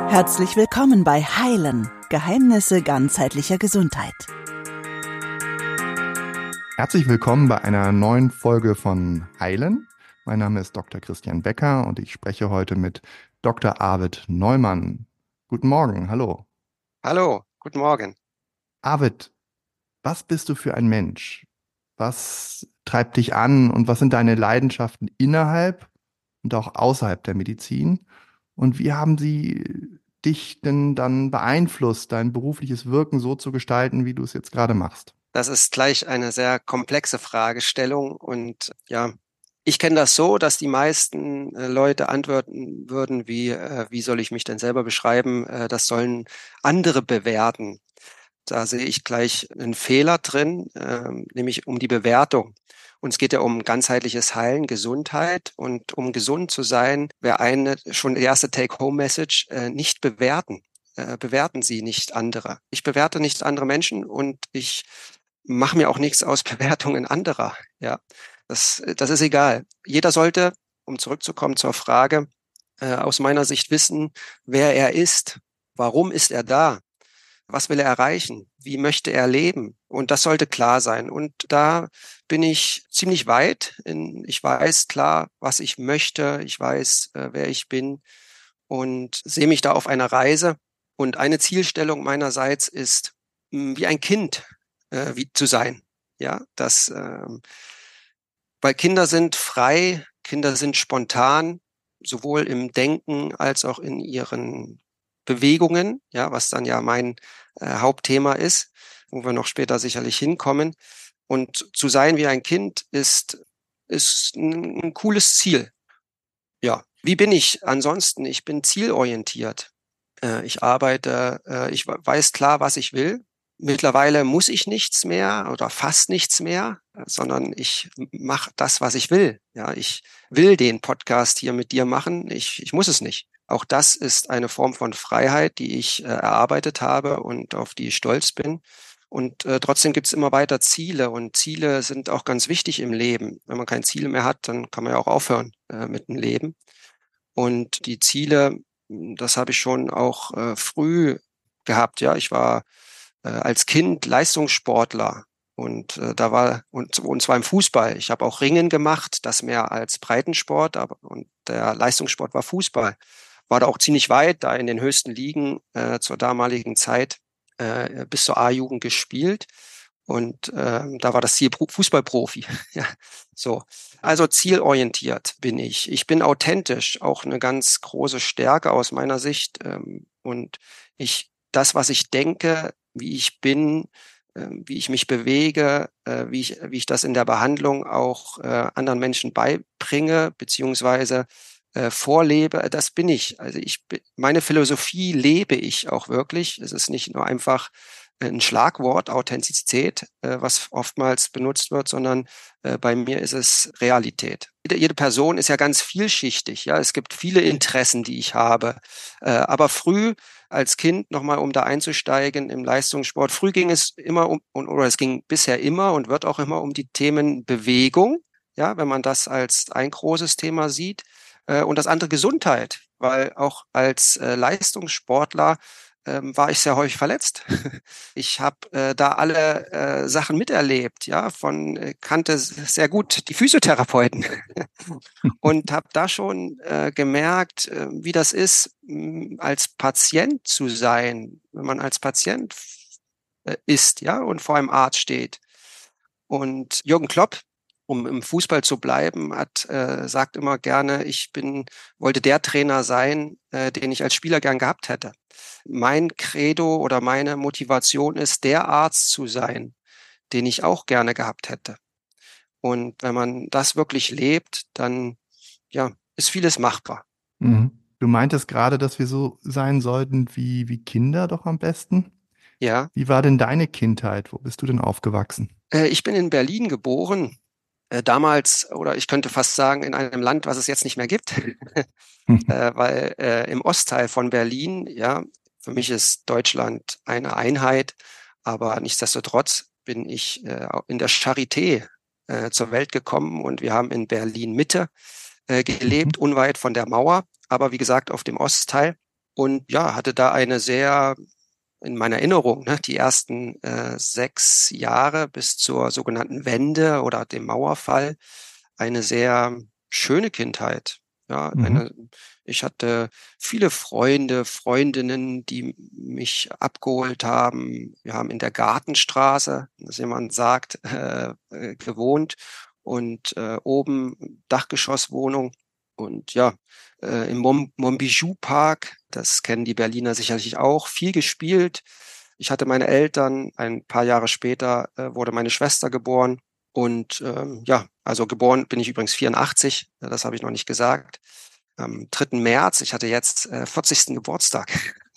Herzlich willkommen bei Heilen – Geheimnisse ganzheitlicher Gesundheit. Herzlich willkommen bei einer neuen Folge von Heilen. Mein Name ist Dr. Christian Becker und ich spreche heute mit Dr. Arvid Neumann. Guten Morgen, hallo. Hallo, guten Morgen. Arvid, was bist du für ein Mensch? Was treibt dich an und was sind deine Leidenschaften innerhalb und auch außerhalb der Medizin? Und wie haben sie dich denn dann beeinflusst, dein berufliches Wirken so zu gestalten, wie du es jetzt gerade machst? Das ist gleich eine sehr komplexe Fragestellung und ja, ich kenne das so, dass die meisten Leute antworten würden, wie soll ich mich denn selber beschreiben? Das sollen andere bewerten. Da sehe ich gleich einen Fehler drin, nämlich um die Bewertung. Und es geht ja um ganzheitliches Heilen, Gesundheit. Und um gesund zu sein, wäre schon die erste Take-Home-Message, nicht bewerten. Bewerten Sie nicht andere. Ich bewerte nicht andere Menschen und ich mache mir auch nichts aus Bewertungen anderer. Ja, das ist egal. Jeder sollte, um zurückzukommen zur Frage, aus meiner Sicht wissen, wer er ist. Warum ist er da? Was will er erreichen? Wie möchte er leben? Und das sollte klar sein. Und da bin ich ziemlich weit. Ich weiß klar, was ich möchte. Ich weiß, wer ich bin und sehe mich da auf einer Reise. Und eine Zielstellung meinerseits ist, wie ein Kind wie zu sein. Ja, weil Kinder sind frei, Kinder sind spontan, sowohl im Denken als auch in ihren Bewegungen, ja, was dann ja mein Hauptthema ist, wo wir noch später sicherlich hinkommen. Und zu sein wie ein Kind ist ein cooles Ziel. Ja, wie bin ich ansonsten? Ich bin zielorientiert. Ich weiß klar, was ich will. Mittlerweile muss ich nichts mehr oder fast nichts mehr, sondern ich mache das, was ich will. Ja, ich will den Podcast hier mit dir machen. Ich muss es nicht. Auch das ist eine Form von Freiheit, die ich erarbeitet habe und auf die ich stolz bin. Und trotzdem gibt es immer weiter Ziele und Ziele sind auch ganz wichtig im Leben. Wenn man kein Ziel mehr hat, dann kann man ja auch aufhören mit dem Leben. Und die Ziele, das habe ich schon auch früh gehabt. Ja, ich war als Kind Leistungssportler und und zwar im Fußball. Ich habe auch Ringen gemacht, das mehr als Breitensport, und der Leistungssport war Fußball. War da auch ziemlich weit, da in den höchsten Ligen zur damaligen Zeit bis zur A-Jugend gespielt. Und da war das Ziel Fußballprofi. Ja, so. Also zielorientiert bin ich. Ich bin authentisch, auch eine ganz große Stärke aus meiner Sicht. Und das, was ich denke, wie ich bin, wie ich mich bewege, wie ich das in der Behandlung auch anderen Menschen beibringe, beziehungsweise vorlebe, das bin ich. Also meine Philosophie lebe ich auch wirklich. Es ist nicht nur einfach ein Schlagwort, Authentizität, was oftmals benutzt wird, sondern bei mir ist es Realität. Jede Person ist ja ganz vielschichtig. Ja, es gibt viele Interessen, die ich habe. Aber früh als Kind, nochmal um da einzusteigen im Leistungssport, früh ging es immer oder es ging bisher immer und wird auch immer um die Themen Bewegung. Ja, wenn man das als ein großes Thema sieht. Und das andere Gesundheit, weil auch als Leistungssportler war ich sehr häufig verletzt. Ich habe da alle Sachen miterlebt, ja, kannte sehr gut die Physiotherapeuten und habe da schon gemerkt, wie das ist, als Patient zu sein, wenn man als Patient ist, ja, und vor einem Arzt steht. Und Jürgen Klopp, um im Fußball zu bleiben, sagt immer gerne, wollte der Trainer sein, den ich als Spieler gern gehabt hätte. Mein Credo oder meine Motivation ist, der Arzt zu sein, den ich auch gerne gehabt hätte. Und wenn man das wirklich lebt, dann ja, ist vieles machbar. Mhm. Du meintest gerade, dass wir so sein sollten wie Kinder doch am besten. Ja. Wie war denn deine Kindheit? Wo bist du denn aufgewachsen? Ich bin in Berlin geboren. Damals, oder ich könnte fast sagen, in einem Land, was es jetzt nicht mehr gibt, weil im Ostteil von Berlin, ja, für mich ist Deutschland eine Einheit, aber nichtsdestotrotz bin ich in der Charité zur Welt gekommen und wir haben in Berlin Mitte gelebt, unweit von der Mauer, aber wie gesagt auf dem Ostteil. und ja, hatte da eine sehr, in meiner Erinnerung, ne, die ersten 6 Jahre bis zur sogenannten Wende oder dem Mauerfall, eine sehr schöne Kindheit. Ja, Mhm. ich hatte viele Freunde, Freundinnen, die mich abgeholt haben. Wir haben in der Gartenstraße, dass jemand sagt, gewohnt und oben Dachgeschosswohnung. Und ja, im Monbijoux-Park, das kennen die Berliner sicherlich auch, viel gespielt. Ich hatte meine Eltern, ein paar Jahre später wurde meine Schwester geboren. Und ja, also geboren bin ich übrigens 84, das habe ich noch nicht gesagt. Am 3. März, ich hatte jetzt 40. Geburtstag.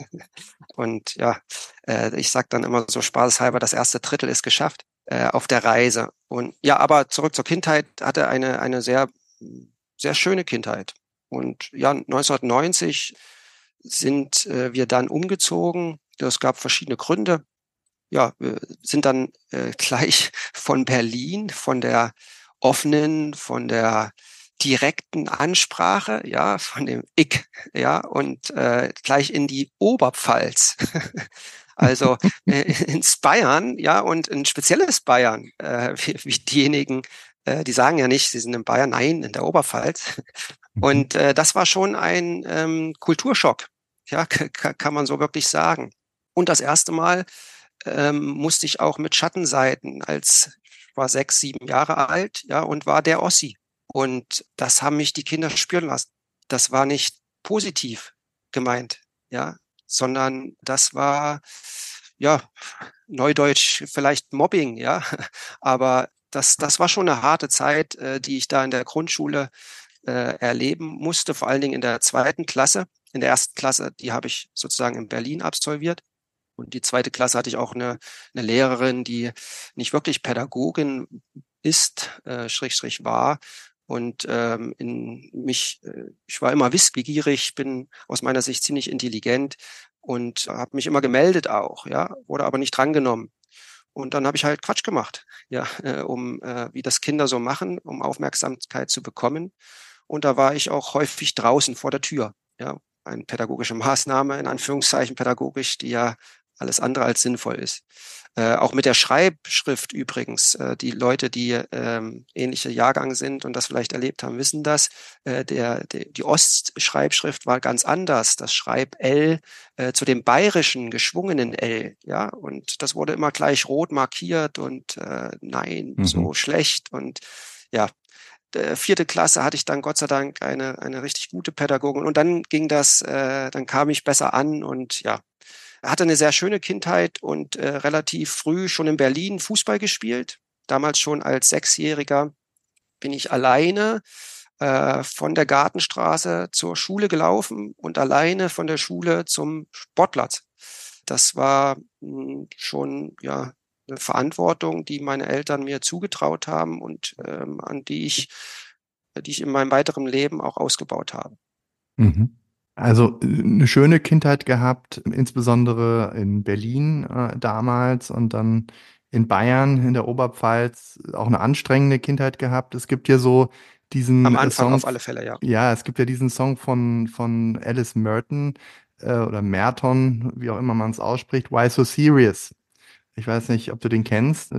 Und ja, ich sage dann immer so spaßeshalber, das erste Drittel ist geschafft auf der Reise. Und ja, aber zurück zur Kindheit, hatte eine sehr, sehr schöne Kindheit. Und ja, 1990 sind wir dann umgezogen. Es gab verschiedene Gründe. Ja, wir sind dann gleich von Berlin, von der offenen, von der direkten Ansprache, ja, von dem Ich, ja, und gleich in die Oberpfalz. Also ins Bayern, ja, und ein spezielles Bayern, wie diejenigen, die sagen ja nicht, sie sind in Bayern, nein, in der Oberpfalz. Mhm. Und das war schon ein Kulturschock, ja, kann man so wirklich sagen. Und das erste Mal musste ich auch mit Schattenseiten, als ich war 6, 7 Jahre alt, ja, und war der Ossi. Und das haben mich die Kinder spüren lassen. Das war nicht positiv gemeint, ja, sondern das war, ja, Neudeutsch vielleicht Mobbing, ja, aber das war schon eine harte Zeit, die ich da in der Grundschule erleben musste, vor allen Dingen in der 2. Klasse. In der 1. Klasse, die habe ich sozusagen in Berlin absolviert. Und die 2. Klasse hatte ich auch eine Lehrerin, die nicht wirklich Pädagogin ist, Schrägstrich war. Und ich war immer wissbegierig, bin aus meiner Sicht ziemlich intelligent und habe mich immer gemeldet auch, ja, wurde aber nicht drangenommen. Und dann habe ich halt Quatsch gemacht, ja, wie das Kinder so machen, um Aufmerksamkeit zu bekommen. Und da war ich auch häufig draußen vor der Tür, ja, eine pädagogische Maßnahme, in Anführungszeichen pädagogisch, die ja alles andere als sinnvoll ist. Auch mit der Schreibschrift übrigens. Die Leute, die ähnliche Jahrgang sind und das vielleicht erlebt haben, wissen das. Die Ostschreibschrift war ganz anders. Das Schreib-L zu dem bayerischen geschwungenen L. Ja, und das wurde immer gleich rot markiert und nein, Mhm. so schlecht. Und ja, 4. Klasse hatte ich dann Gott sei Dank eine richtig gute Pädagogin und dann dann kam ich besser an und ja, er hatte eine sehr schöne Kindheit und relativ früh schon in Berlin Fußball gespielt. Damals schon als Sechsjähriger bin ich alleine von der Gartenstraße zur Schule gelaufen und alleine von der Schule zum Sportplatz. Das war schon ja eine Verantwortung, die meine Eltern mir zugetraut haben und an die ich in meinem weiteren Leben auch ausgebaut habe. Mhm. Also eine schöne Kindheit gehabt, insbesondere in Berlin damals und dann in Bayern, in der Oberpfalz, auch eine anstrengende Kindheit gehabt. Es gibt ja so diesen Am Anfang Song, auf alle Fälle, ja. ja, es gibt ja diesen Song von Alice Merton oder Merton, wie auch immer man es ausspricht, Why So Serious? Ich weiß nicht, ob du den kennst.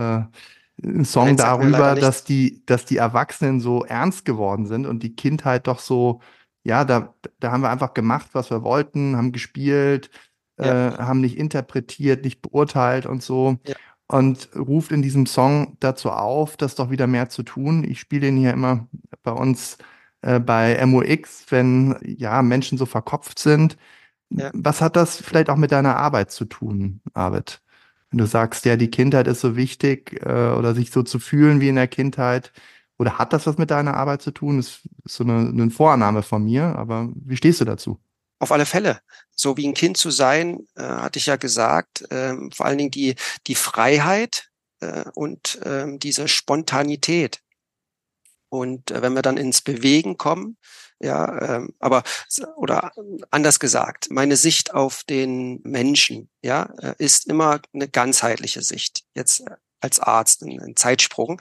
Ein Song Nein, sagt mir leider darüber, nichts. dass die Erwachsenen so ernst geworden sind und die Kindheit doch so, ja, da haben wir einfach gemacht, was wir wollten, haben gespielt, Ja, haben nicht interpretiert, nicht beurteilt und so. ja, Und ruft in diesem Song dazu auf, das doch wieder mehr zu tun. Ich spiele den hier immer bei uns bei MOX, wenn ja Menschen so verkopft sind. ja. Was hat das vielleicht auch mit deiner Arbeit zu tun, Arvid? Wenn du sagst, ja, die Kindheit ist so wichtig, oder sich so zu fühlen wie in der Kindheit, oder hat das was mit deiner Arbeit zu tun? Ist so eine Vorannahme von mir, aber wie stehst du dazu? Auf alle Fälle. So wie ein Kind zu sein, hatte ich ja gesagt, vor allen Dingen die Freiheit und diese Spontanität. Und wenn wir dann ins Bewegen kommen, ja, oder anders gesagt, meine Sicht auf den Menschen, ja, ist immer eine ganzheitliche Sicht. Jetzt als Arzt ein Zeitsprung.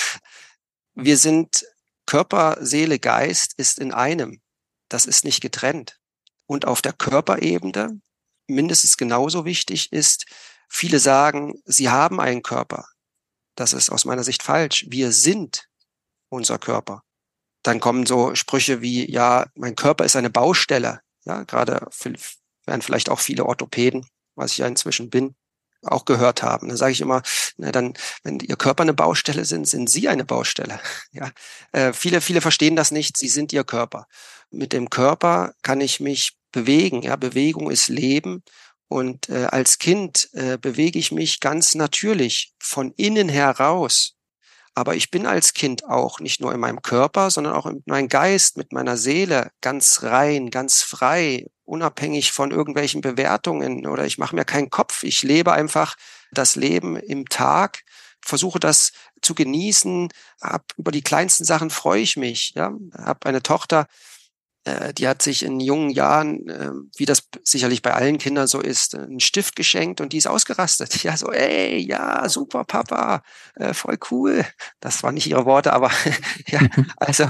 Wir sind Körper, Seele, Geist ist in einem. Das ist nicht getrennt. Und auf der Körperebene mindestens genauso wichtig ist, viele sagen, sie haben einen Körper. Das ist aus meiner Sicht falsch. Wir sind unser Körper. Dann kommen so Sprüche wie, ja, mein Körper ist eine Baustelle. Ja, gerade werden vielleicht auch viele Orthopäden, was ich ja inzwischen bin, auch gehört haben. Da sage ich immer, na dann, wenn Ihr Körper eine Baustelle sind, sind Sie eine Baustelle. Ja, viele verstehen das nicht. Sie sind Ihr Körper. Mit dem Körper kann ich mich bewegen. Ja, Bewegung ist Leben. Und als Kind bewege ich mich ganz natürlich von innen heraus. Aber ich bin als Kind auch nicht nur in meinem Körper, sondern auch in meinem Geist, mit meiner Seele ganz rein, ganz frei, unabhängig von irgendwelchen Bewertungen, oder ich mache mir keinen Kopf. Ich lebe einfach das Leben im Tag, versuche das zu genießen, über die kleinsten Sachen freue ich mich. Ja, habe eine Tochter, die hat sich in jungen Jahren, wie das sicherlich bei allen Kindern so ist, einen Stift geschenkt und die ist ausgerastet. Ja, so, ey, ja, super, Papa, voll cool. Das waren nicht ihre Worte, aber ja, also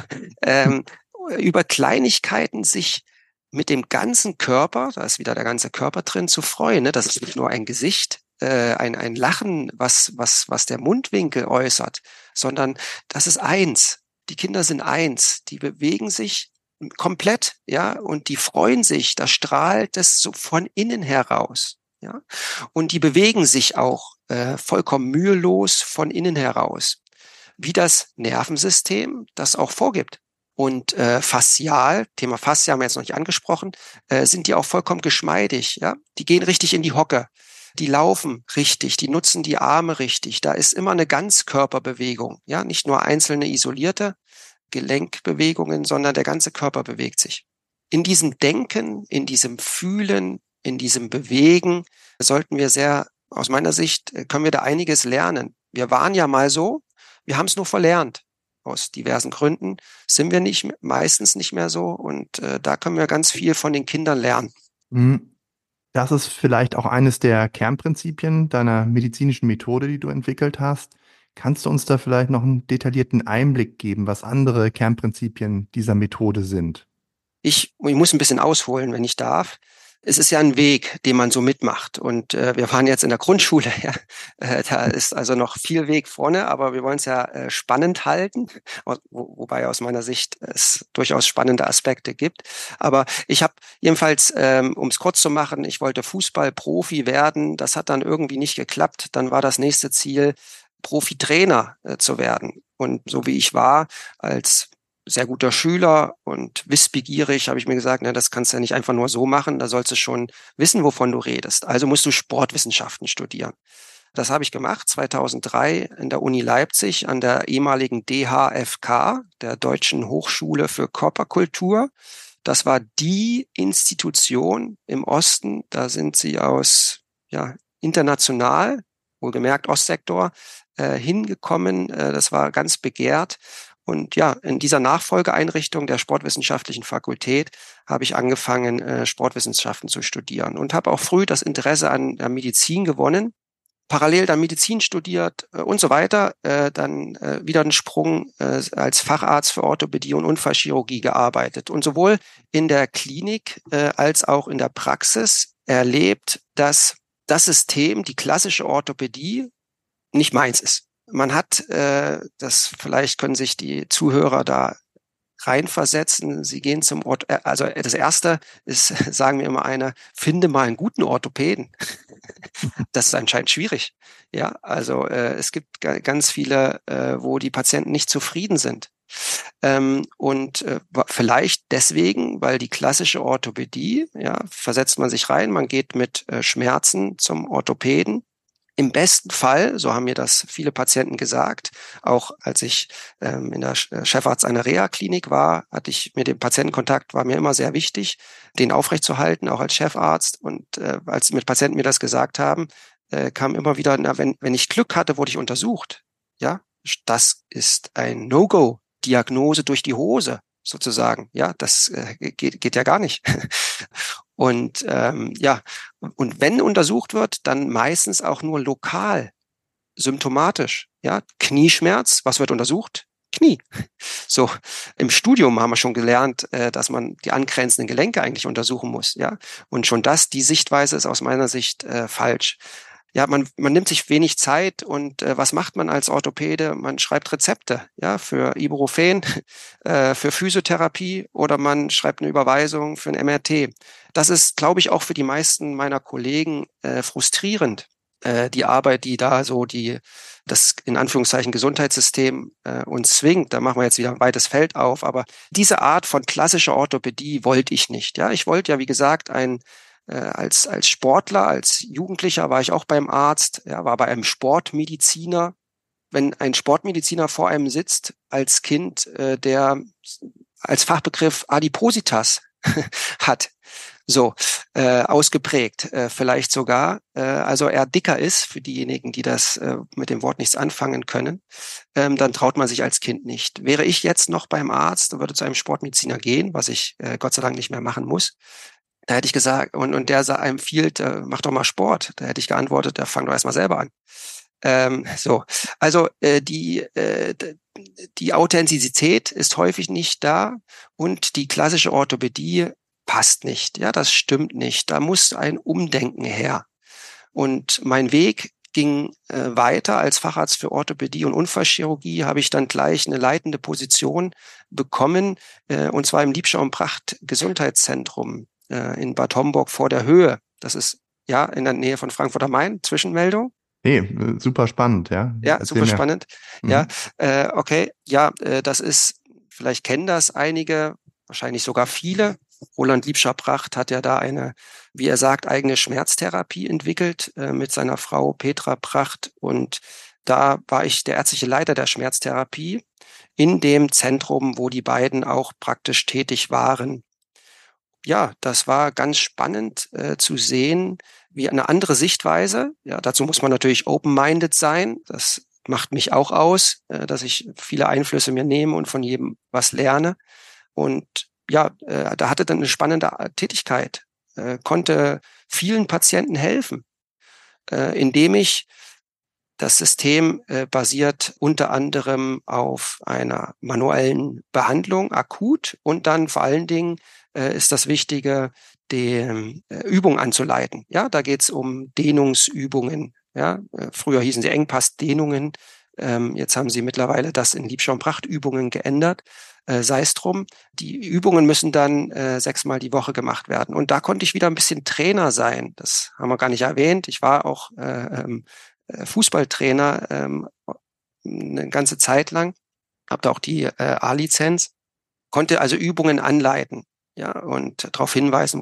über Kleinigkeiten sich mit dem ganzen Körper, da ist wieder der ganze Körper drin, zu freuen. Ne? Das ist nicht nur ein Gesicht, ein Lachen, was der Mundwinkel äußert, sondern das ist eins. Die Kinder sind eins. Die bewegen sich komplett, ja, und die freuen sich, da strahlt es so von innen heraus, ja, und die bewegen sich auch vollkommen mühelos von innen heraus, wie das Nervensystem das auch vorgibt. Und faszial, Thema Faszie haben wir jetzt noch nicht angesprochen, sind die auch vollkommen geschmeidig, ja, die gehen richtig in die Hocke. Die laufen richtig, die nutzen die Arme richtig. Da ist immer eine Ganzkörperbewegung, ja, nicht nur einzelne isolierte Gelenkbewegungen, sondern der ganze Körper bewegt sich. In diesem Denken, in diesem Fühlen, in diesem Bewegen sollten wir aus meiner Sicht, können wir da einiges lernen. Wir waren ja mal so, wir haben es nur verlernt. Aus diversen Gründen sind wir meistens nicht mehr so, und da können wir ganz viel von den Kindern lernen. Das ist vielleicht auch eines der Kernprinzipien deiner medizinischen Methode, die du entwickelt hast. Kannst du uns da vielleicht noch einen detaillierten Einblick geben, was andere Kernprinzipien dieser Methode sind? Ich muss ein bisschen ausholen, wenn ich darf. Es ist ja ein Weg, den man so mitmacht. Und wir waren jetzt in der Grundschule. Ja. Da ist also noch viel Weg vorne, aber wir wollen es ja spannend halten, wobei aus meiner Sicht es durchaus spannende Aspekte gibt. Aber ich habe jedenfalls, um es kurz zu machen, ich wollte Fußballprofi werden. Das hat dann irgendwie nicht geklappt. Dann war das nächste Ziel, Profitrainer zu werden. Und so wie ich war, als sehr guter Schüler und wissbegierig, habe ich mir gesagt, das kannst du ja nicht einfach nur so machen, da sollst du schon wissen, wovon du redest. Also musst du Sportwissenschaften studieren. Das habe ich gemacht, 2003 in der Uni Leipzig an der ehemaligen DHFK, der Deutschen Hochschule für Körperkultur. Das war die Institution im Osten, da sind sie international, wohlgemerkt Ostsektor, hingekommen. Das war ganz begehrt. Und ja, in dieser Nachfolgeeinrichtung der Sportwissenschaftlichen Fakultät habe ich angefangen, Sportwissenschaften zu studieren und habe auch früh das Interesse an der Medizin gewonnen. Parallel dann Medizin studiert und so weiter, dann wieder einen Sprung als Facharzt für Orthopädie und Unfallchirurgie gearbeitet und sowohl in der Klinik als auch in der Praxis erlebt, dass das System, die klassische Orthopädie, nicht meins ist. Man hat, vielleicht können sich die Zuhörer da reinversetzen. Sie gehen zum Ort, also das Erste ist, sagen wir immer finde mal einen guten Orthopäden. Das ist anscheinend schwierig. Ja, also es gibt ganz viele, wo die Patienten nicht zufrieden sind. Und vielleicht deswegen, weil die klassische Orthopädie, ja, versetzt man sich rein, man geht mit Schmerzen zum Orthopäden. Im besten Fall, so haben mir das viele Patienten gesagt, auch als ich in der Chefarzt einer Reha-Klinik war, hatte ich mit dem Patientenkontakt, war mir immer sehr wichtig, den aufrechtzuerhalten, auch als Chefarzt. Und als mit Patienten mir das gesagt haben, kam immer wieder, wenn ich Glück hatte, wurde ich untersucht. Ja, das ist ein No-Go, Diagnose durch die Hose sozusagen. Ja, das geht ja gar nicht. Und und wenn untersucht wird, dann meistens auch nur lokal, symptomatisch. Ja, Knieschmerz, was wird untersucht? Knie. So, im Studium haben wir schon gelernt, dass man die angrenzenden Gelenke eigentlich untersuchen muss, ja. Und schon die Sichtweise ist aus meiner Sicht falsch. Ja, man nimmt sich wenig Zeit und was macht man als Orthopäde? Man schreibt Rezepte, ja, für Ibuprofen, für Physiotherapie oder man schreibt eine Überweisung für ein MRT. Das ist, glaube ich, auch für die meisten meiner Kollegen frustrierend. Die Arbeit, die da so das in Anführungszeichen Gesundheitssystem uns zwingt, da machen wir jetzt wieder ein weites Feld auf, aber diese Art von klassischer Orthopädie wollte ich nicht. Ja, ich wollte ja, wie gesagt, als Sportler, als Jugendlicher war ich auch beim Arzt, ja, war bei einem Sportmediziner. Wenn ein Sportmediziner vor einem sitzt, als Kind, der als Fachbegriff Adipositas hat, so ausgeprägt, vielleicht sogar, also eher dicker ist für diejenigen, die das mit dem Wort nichts anfangen können, dann traut man sich als Kind nicht. Wäre ich jetzt noch beim Arzt und würde zu einem Sportmediziner gehen, was ich Gott sei Dank nicht mehr machen muss, da hätte ich gesagt, und der empfiehlt, mach doch mal Sport. Da hätte ich geantwortet, fang doch erstmal selber an. So, also die Authentizität ist häufig nicht da und die klassische Orthopädie passt nicht. Ja, das stimmt nicht. Da muss ein Umdenken her. Und mein Weg ging weiter. Als Facharzt für Orthopädie und Unfallchirurgie habe ich dann gleich eine leitende Position bekommen, und zwar im Liebscher und Pracht Gesundheitszentrum in Bad Homburg vor der Höhe. Das ist ja in der Nähe von Frankfurt am Main. Zwischenmeldung. Nee, super spannend, ja. Ja, Erzähl super mir. spannend. Ja, okay. Ja, das ist, vielleicht kennen das einige, wahrscheinlich sogar viele. Roland Liebscher-Pracht hat ja da eine, wie er sagt, eigene Schmerztherapie entwickelt mit seiner Frau Petra Pracht. Und da war ich der ärztliche Leiter der Schmerztherapie in dem Zentrum, wo die beiden auch praktisch tätig waren. Ja, das war ganz spannend zu sehen, wie eine andere Sichtweise. Ja, dazu muss man natürlich open-minded sein. Das macht mich auch aus, dass ich viele Einflüsse mir nehme und von jedem was lerne. Und ja, da hatte dann eine spannende Tätigkeit, konnte vielen Patienten helfen, indem ich das System basiert unter anderem auf einer manuellen Behandlung, akut, und dann vor allen Dingen ist das Wichtige, die Übung anzuleiten. Ja, da geht es um Dehnungsübungen. Ja, früher hießen sie Engpassdehnungen. Jetzt haben sie mittlerweile das in Liebscher und Pracht Übungen geändert. Sei es drum. Die Übungen müssen dann 6-mal die Woche gemacht werden. Und da konnte ich wieder ein bisschen Trainer sein. Das haben wir gar nicht erwähnt. Ich war auch Fußballtrainer eine ganze Zeit lang, habe da auch die A-Lizenz, konnte also Übungen anleiten, ja, und darauf hinweisen,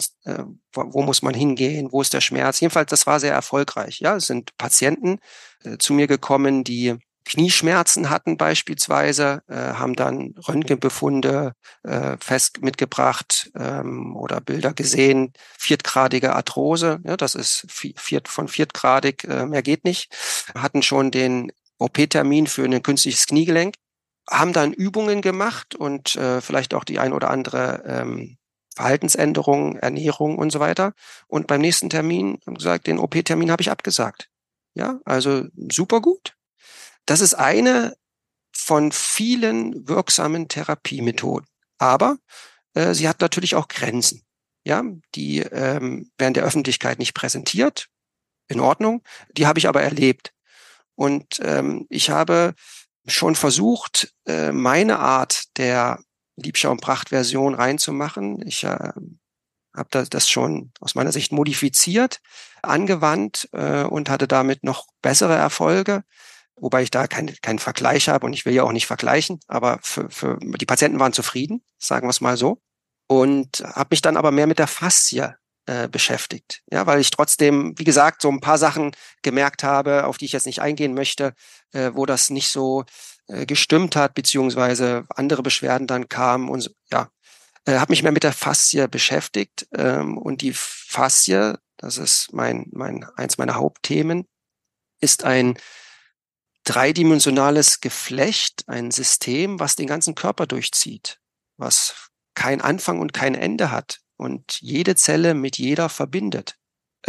wo muss man hingehen, wo ist der Schmerz. Jedenfalls, das war sehr erfolgreich. Ja, es sind Patienten zu mir gekommen, die Knieschmerzen hatten beispielsweise, haben dann Röntgenbefunde mitgebracht oder Bilder gesehen, viertgradige Arthrose, ja, das ist viertgradig, mehr geht nicht, hatten schon den OP-Termin für ein künstliches Kniegelenk, haben dann Übungen gemacht und vielleicht auch die ein oder andere Verhaltensänderung, Ernährung und so weiter. Und beim nächsten Termin haben gesagt, den OP-Termin habe ich abgesagt. Ja, also super gut. Das ist eine von vielen wirksamen Therapiemethoden. Aber sie hat natürlich auch Grenzen. Ja, die werden der Öffentlichkeit nicht präsentiert. In Ordnung. Die habe ich aber erlebt. Und ich habe schon versucht, meine Art der Liebscher und Pracht Version reinzumachen. Ich habe das schon aus meiner Sicht modifiziert, angewandt und hatte damit noch bessere Erfolge. Wobei ich da keinen Vergleich habe und ich will ja auch nicht vergleichen, aber für die Patienten waren zufrieden, sagen wir es mal so. Und habe mich dann aber mehr mit der Faszie beschäftigt. Ja, weil ich trotzdem, wie gesagt, so ein paar Sachen gemerkt habe, auf die ich jetzt nicht eingehen möchte, wo das nicht so gestimmt hat, beziehungsweise andere Beschwerden dann kamen und so, ja, habe mich mehr mit der Faszie beschäftigt und die Faszie, das ist eins meiner Hauptthemen, ist ein dreidimensionales Geflecht, ein System, was den ganzen Körper durchzieht, was kein Anfang und kein Ende hat und jede Zelle mit jeder verbindet,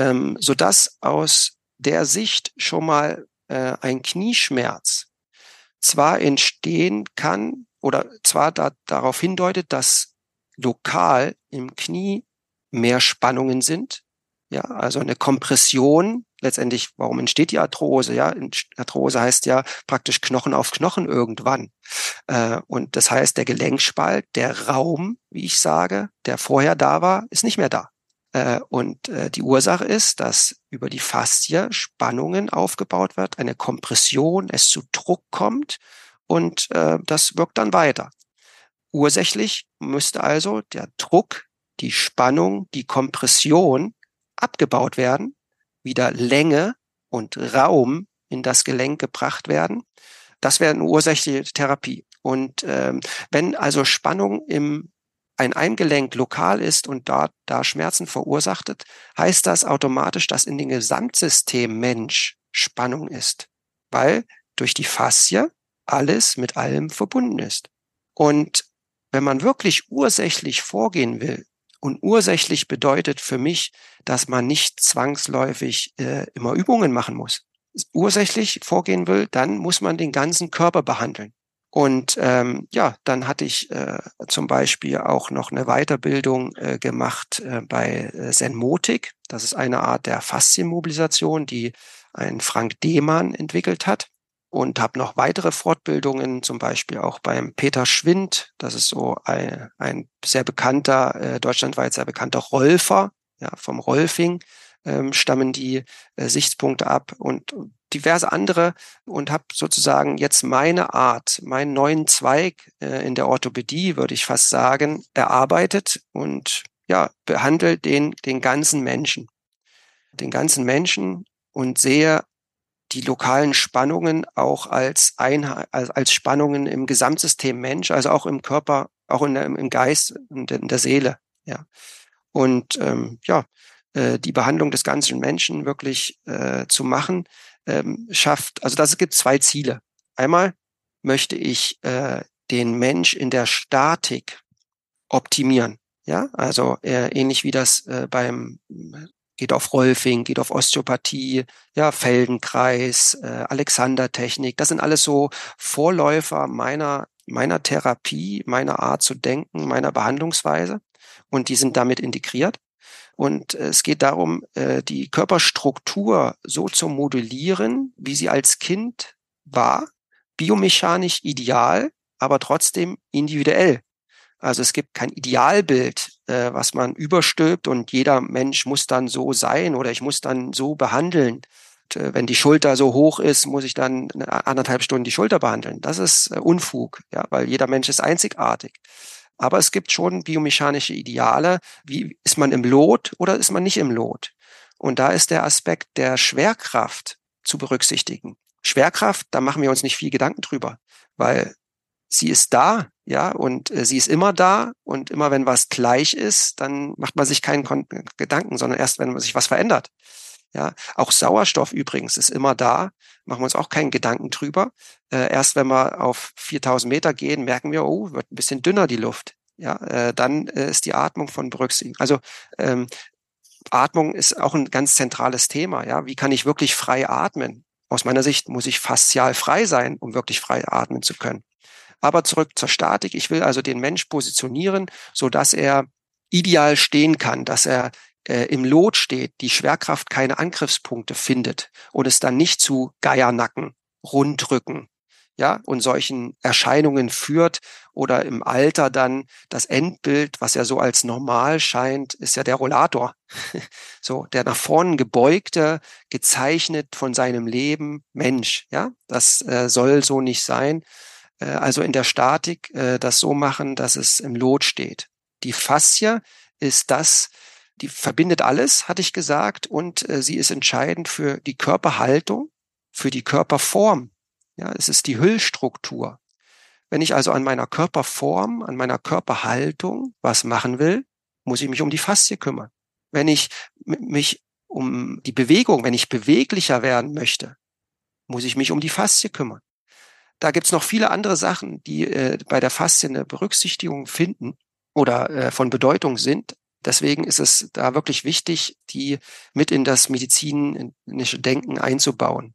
sodass aus der Sicht schon mal ein Knieschmerz zwar entstehen kann oder zwar darauf hindeutet, dass lokal im Knie mehr Spannungen sind. Ja, also eine Kompression. Letztendlich, warum entsteht die Arthrose? Ja, Arthrose heißt ja praktisch Knochen auf Knochen irgendwann. Und das heißt, der Gelenkspalt, der Raum, wie ich sage, der vorher da war, ist nicht mehr da. Und die Ursache ist, dass über die Faszie Spannungen aufgebaut wird, eine Kompression, es zu Druck kommt und das wirkt dann weiter. Ursächlich müsste also der Druck, die Spannung, die Kompression abgebaut werden, wieder Länge und Raum in das Gelenk gebracht werden. Das wäre eine ursächliche Therapie. Und wenn also Spannung in einem Gelenk lokal ist und da Schmerzen verursacht, heißt das automatisch, dass in dem Gesamtsystem Mensch Spannung ist, weil durch die Faszie alles mit allem verbunden ist. Und wenn man wirklich ursächlich vorgehen will, und ursächlich bedeutet für mich, dass man nicht zwangsläufig immer Übungen machen muss. Ursächlich vorgehen will, dann muss man den ganzen Körper behandeln. Und dann hatte ich zum Beispiel auch noch eine Weiterbildung gemacht bei Zenmotic. Das ist eine Art der Faszienmobilisation, die ein Frank Dehmann entwickelt hat. Und habe noch weitere Fortbildungen, zum Beispiel auch beim Peter Schwind. Das ist so ein sehr bekannter, deutschlandweit sehr bekannter Rolfer. Ja, vom Rolfing stammen die Sichtspunkte ab und diverse andere und habe sozusagen jetzt meine Art, meinen neuen Zweig in der Orthopädie, würde ich fast sagen, erarbeitet und ja, behandelt den ganzen Menschen. Den ganzen Menschen und sehe die lokalen Spannungen auch als Spannungen im Gesamtsystem Mensch, also auch im Körper, auch im Geist und in der Seele. Ja. Und die Behandlung des ganzen Menschen wirklich zu machen, schafft, also das gibt zwei Ziele. Einmal möchte ich den Mensch in der Statik optimieren. Ja, also ähnlich wie das geht auf Rolfing, geht auf Osteopathie, ja, Feldenkreis, Alexander-Technik. Das sind alles so Vorläufer meiner Therapie, meiner Art zu denken, meiner Behandlungsweise. Und die sind damit integriert. Und es geht darum, die Körperstruktur so zu modellieren, wie sie als Kind war, biomechanisch ideal, aber trotzdem individuell. Also es gibt kein Idealbild, was man überstülpt und jeder Mensch muss dann so sein oder ich muss dann so behandeln. Und, wenn die Schulter so hoch ist, muss ich dann 1,5 Stunden die Schulter behandeln. Das ist Unfug, ja, weil jeder Mensch ist einzigartig. Aber es gibt schon biomechanische Ideale. Wie ist man im Lot oder ist man nicht im Lot? Und da ist der Aspekt der Schwerkraft zu berücksichtigen. Schwerkraft, da machen wir uns nicht viel Gedanken drüber, weil sie ist da, ja, und sie ist immer da und immer wenn was gleich ist, dann macht man sich keinen Gedanken, sondern erst, wenn man sich was verändert. Ja, auch Sauerstoff übrigens ist immer da, machen wir uns auch keinen Gedanken drüber. Erst wenn wir auf 4000 Meter gehen, merken wir, oh, wird ein bisschen dünner die Luft. Ja, dann ist die Atmung von berücksichtigen. Also Atmung ist auch ein ganz zentrales Thema. Ja, wie kann ich wirklich frei atmen? Aus meiner Sicht muss ich faszial frei sein, um wirklich frei atmen zu können. Aber zurück zur Statik. Ich will also den Mensch positionieren, so dass er ideal stehen kann, dass er im Lot steht, die Schwerkraft keine Angriffspunkte findet und es dann nicht zu Geiernacken, Rundrücken, ja, und solchen Erscheinungen führt oder im Alter dann das Endbild, was ja so als normal scheint, ist ja der Rollator. So, der nach vorn gebeugte, gezeichnet von seinem Leben Mensch, ja, das soll so nicht sein. Also in der Statik das so machen, dass es im Lot steht. Die Faszie ist das, die verbindet alles, hatte ich gesagt, und sie ist entscheidend für die Körperhaltung, für die Körperform. Ja, es ist die Hüllstruktur. Wenn ich also an meiner Körperform, an meiner Körperhaltung was machen will, muss ich mich um die Faszie kümmern. Wenn ich mich um die Bewegung, wenn ich beweglicher werden möchte, muss ich mich um die Faszie kümmern. Da gibt's noch viele andere Sachen, die bei der Faszie eine Berücksichtigung finden oder von Bedeutung sind. Deswegen ist es da wirklich wichtig, die mit in das medizinische Denken einzubauen.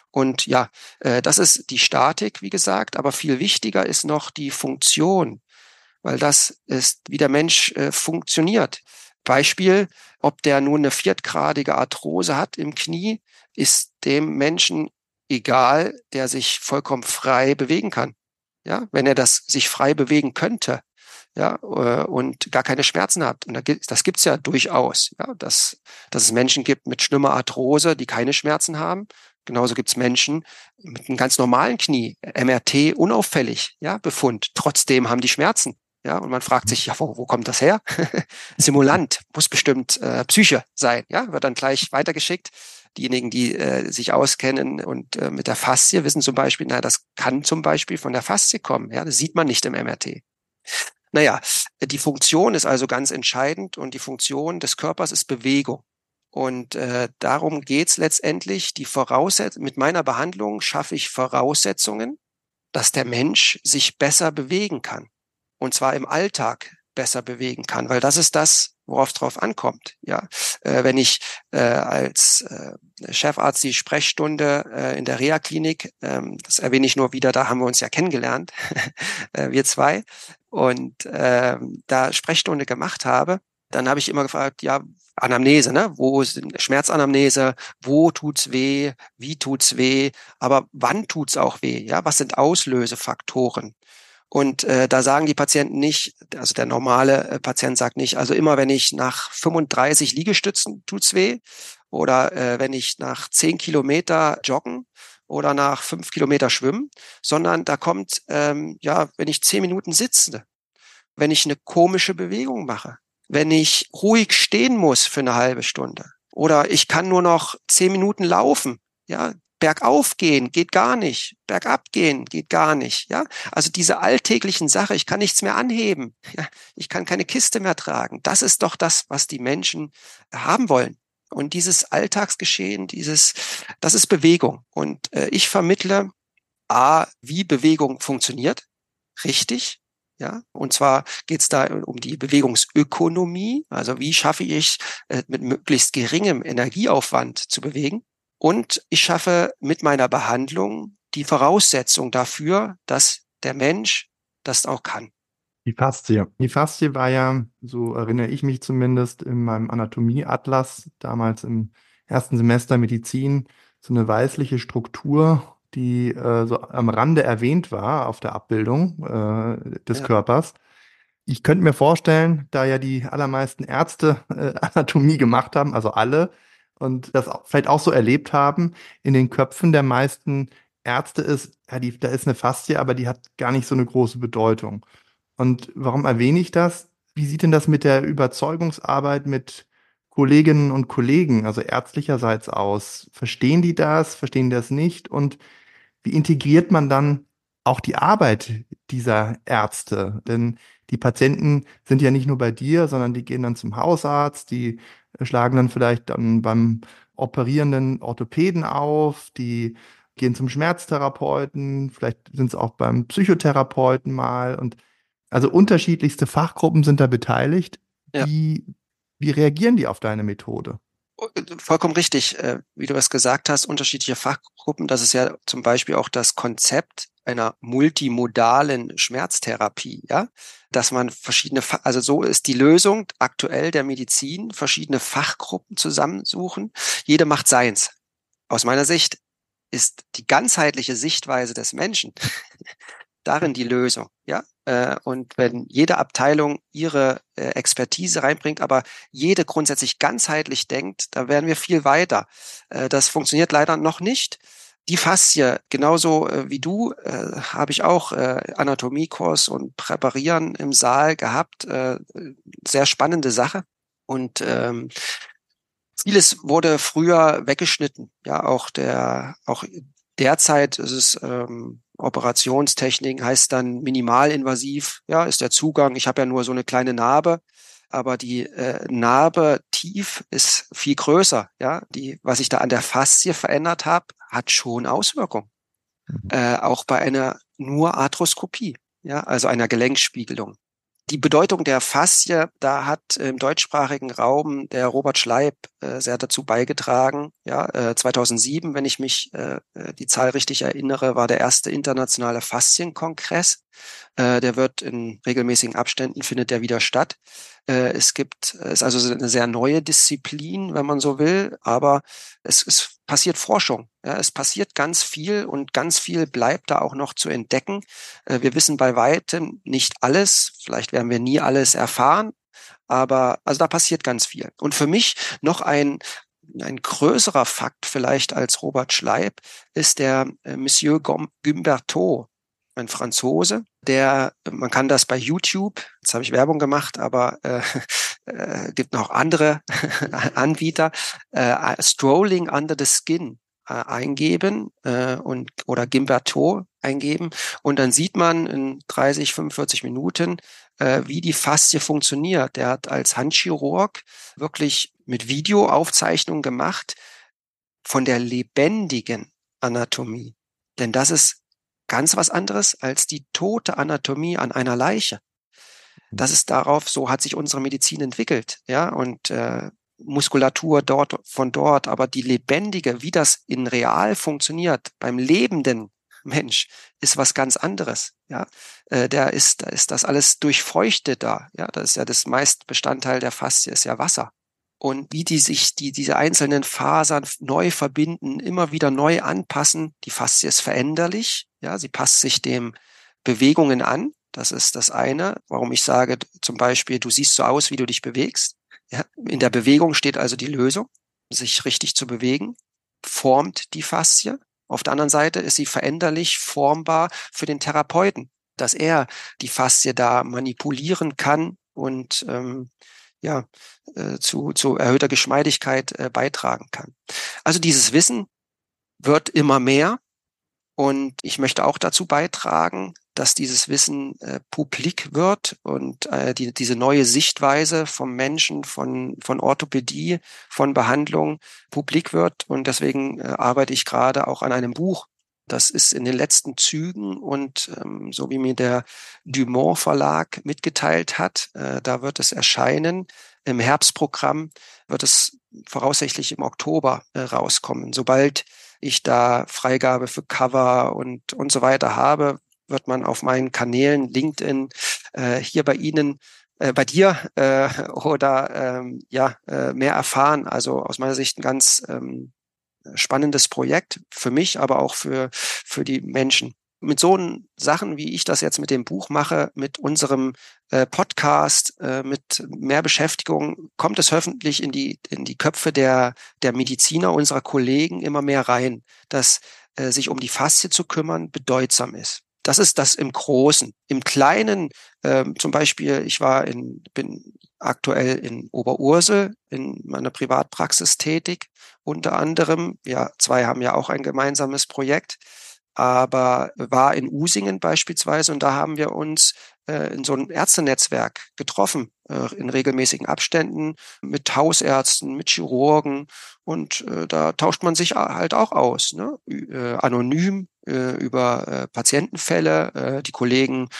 Und ja, das ist die Statik, wie gesagt, aber viel wichtiger ist noch die Funktion, weil das ist, wie der Mensch funktioniert. Beispiel, ob der nun eine 4-gradige Arthrose hat im Knie, ist dem Menschen egal, der sich vollkommen frei bewegen kann. Ja, wenn er das sich frei bewegen könnte, ja, und gar keine Schmerzen hat. Und das gibt's ja durchaus, ja, dass es Menschen gibt mit schlimmer Arthrose, die keine Schmerzen haben. Genauso gibt's Menschen mit einem ganz normalen Knie, MRT unauffällig, ja, Befund. Trotzdem haben die Schmerzen. Ja, und man fragt sich, ja, wo kommt das her? Simulant, muss bestimmt Psyche sein, ja, wird dann gleich weitergeschickt. Diejenigen, die sich auskennen und mit der Faszie wissen zum Beispiel, das kann zum Beispiel von der Faszie kommen, ja, das sieht man nicht im MRT. Naja, die Funktion ist also ganz entscheidend und die Funktion des Körpers ist Bewegung. Und darum geht's letztendlich. Mit meiner Behandlung schaffe ich Voraussetzungen, dass der Mensch sich besser bewegen kann. Und zwar im Alltag besser bewegen kann, weil das ist das, worauf es drauf ankommt. Ja, wenn ich als Chefarzt die Sprechstunde in der Reha-Klinik, das erwähne ich nur wieder, da haben wir uns ja kennengelernt, wir zwei, und da Sprechstunde gemacht habe, dann habe ich immer gefragt, ja, Anamnese, ne? Wo sind Schmerzanamnese? Wo tut's weh? Wie tut's weh? Aber wann tut's auch weh? Ja, was sind Auslösefaktoren? Und da sagen die Patienten nicht, also der normale Patient sagt nicht, also immer wenn ich nach 35 Liegestützen tut's weh oder wenn ich nach 10 Kilometer joggen oder nach 5 Kilometer schwimmen, sondern da kommt, ja, wenn ich 10 Minuten sitze, wenn ich eine komische Bewegung mache, wenn ich ruhig stehen muss für eine halbe Stunde oder ich kann nur noch 10 Minuten laufen, ja, bergauf gehen geht gar nicht, bergab gehen geht gar nicht, ja. Also diese alltäglichen Sachen, ich kann nichts mehr anheben, ja, ich kann keine Kiste mehr tragen. Das ist doch das, was die Menschen haben wollen. Und dieses Alltagsgeschehen, das ist Bewegung. Und ich vermittle wie Bewegung funktioniert, richtig. Ja, und zwar geht es da um die Bewegungsökonomie, also wie schaffe ich mit möglichst geringem Energieaufwand zu bewegen. Und ich schaffe mit meiner Behandlung die Voraussetzung dafür, dass der Mensch das auch kann. Die Faszie. Die Faszie war ja, so erinnere ich mich zumindest, in meinem Anatomieatlas, damals im ersten Semester Medizin, so eine weißliche Struktur, die so am Rande erwähnt war auf der Abbildung des Körpers. Ich könnte mir vorstellen, da ja die allermeisten Ärzte Anatomie gemacht haben, also alle, und das vielleicht auch so erlebt haben, in den Köpfen der meisten Ärzte ist, ja, da ist eine Faszie, aber die hat gar nicht so eine große Bedeutung. Und warum erwähne ich das? Wie sieht denn das mit der Überzeugungsarbeit mit Kolleginnen und Kollegen, also ärztlicherseits aus? Verstehen die das? Verstehen die das nicht? Und wie integriert man dann auch die Arbeit dieser Ärzte? Denn die Patienten sind ja nicht nur bei dir, sondern die gehen dann zum Hausarzt, die schlagen dann vielleicht dann beim operierenden Orthopäden auf, die gehen zum Schmerztherapeuten, vielleicht sind es auch beim Psychotherapeuten mal. Und also unterschiedlichste Fachgruppen sind da beteiligt. Ja. Wie reagieren die auf deine Methode? Vollkommen richtig, wie du es gesagt hast, unterschiedliche Fachgruppen. Das ist ja zum Beispiel auch das Konzept einer multimodalen Schmerztherapie, ja, dass man also so ist die Lösung aktuell der Medizin, verschiedene Fachgruppen zusammensuchen. Jede macht seins. Aus meiner Sicht ist die ganzheitliche Sichtweise des Menschen darin die Lösung, ja. Und wenn jede Abteilung ihre Expertise reinbringt, aber jede grundsätzlich ganzheitlich denkt, da werden wir viel weiter. Das funktioniert leider noch nicht. Die Faszie, genauso wie du, habe ich auch Anatomiekurs und Präparieren im Saal gehabt. Sehr spannende Sache. Und vieles wurde früher weggeschnitten. Ja, auch derzeit ist es Operationstechniken, heißt dann minimalinvasiv, ja, ist der Zugang. Ich habe ja nur so eine kleine Narbe, aber die Narbe tief ist viel größer, ja. Was ich da an der Faszie verändert habe, hat schon Auswirkungen. Auch bei einer nur Arthroskopie, ja, also einer Gelenkspiegelung. Die Bedeutung der Faszie, da hat im deutschsprachigen Raum der Robert Schleib sehr dazu beigetragen. Ja, 2007, wenn ich mich die Zahl richtig erinnere, war der erste internationale Faszienkongress. Der wird in regelmäßigen Abständen, findet der wieder statt. Ist also eine sehr neue Disziplin, wenn man so will, aber es passiert Forschung. Ja, es passiert ganz viel und ganz viel bleibt da auch noch zu entdecken. Wir wissen bei weitem nicht alles. Vielleicht werden wir nie alles erfahren, aber also da passiert ganz viel. Und für mich noch ein größerer Fakt vielleicht als Robert Schleib ist der Monsieur Gumberto, ein Franzose, man kann das bei YouTube, jetzt habe ich Werbung gemacht, aber gibt noch andere Anbieter, Strolling Under the Skin eingeben oder Gimberto eingeben und dann sieht man in 30, 45 Minuten, wie die Faszie funktioniert. Der hat als Handchirurg wirklich mit Videoaufzeichnungen gemacht von der lebendigen Anatomie. Denn das ist ganz was anderes als die tote Anatomie an einer Leiche. Das ist so hat sich unsere Medizin entwickelt, ja, und Muskulatur von dort, aber die lebendige, wie das in real funktioniert, beim lebenden Mensch, ist was ganz anderes, ja. Da ist das alles durchfeuchtet da, ja, das ist ja das meiste Bestandteil der Faszie, ist ja Wasser. Und wie diese einzelnen Fasern neu verbinden, immer wieder neu anpassen. Die Faszie ist veränderlich, ja, sie passt sich dem Bewegungen an. Das ist das eine, warum ich sage, zum Beispiel, du siehst so aus, wie du dich bewegst. Ja, in der Bewegung steht also die Lösung, sich richtig zu bewegen, formt die Faszie. Auf der anderen Seite ist sie veränderlich, formbar für den Therapeuten, dass er die Faszie da manipulieren kann und zu erhöhter Geschmeidigkeit beitragen kann. Also dieses Wissen wird immer mehr und ich möchte auch dazu beitragen, dass dieses Wissen publik wird und diese neue Sichtweise vom Menschen, von Orthopädie, von Behandlung publik wird und deswegen arbeite ich gerade auch an einem Buch. Das ist in den letzten Zügen und so wie mir der Dumont Verlag mitgeteilt hat, da wird es erscheinen. Im Herbstprogramm wird es voraussichtlich im Oktober rauskommen. Sobald ich da Freigabe für Cover und so weiter habe, wird man auf meinen Kanälen, LinkedIn, hier bei Ihnen, bei dir mehr erfahren. Also aus meiner Sicht ein ganz spannendes Projekt für mich, aber auch für die Menschen. Mit so Sachen, wie ich das jetzt mit dem Buch mache, mit unserem Podcast, mit mehr Beschäftigung, kommt es hoffentlich in die Köpfe der Mediziner, unserer Kollegen immer mehr rein, dass sich um die Faszie zu kümmern bedeutsam ist. Das ist das im Großen. Im Kleinen, zum Beispiel, bin aktuell in Oberursel in meiner Privatpraxis tätig, unter anderem. Ja, zwei haben ja auch ein gemeinsames Projekt, aber war in Usingen beispielsweise und da haben wir uns in so einem Ärztenetzwerk getroffen, in regelmäßigen Abständen mit Hausärzten, mit Chirurgen und da tauscht man sich halt auch aus, ne? Anonym über Patientenfälle, die Kollegen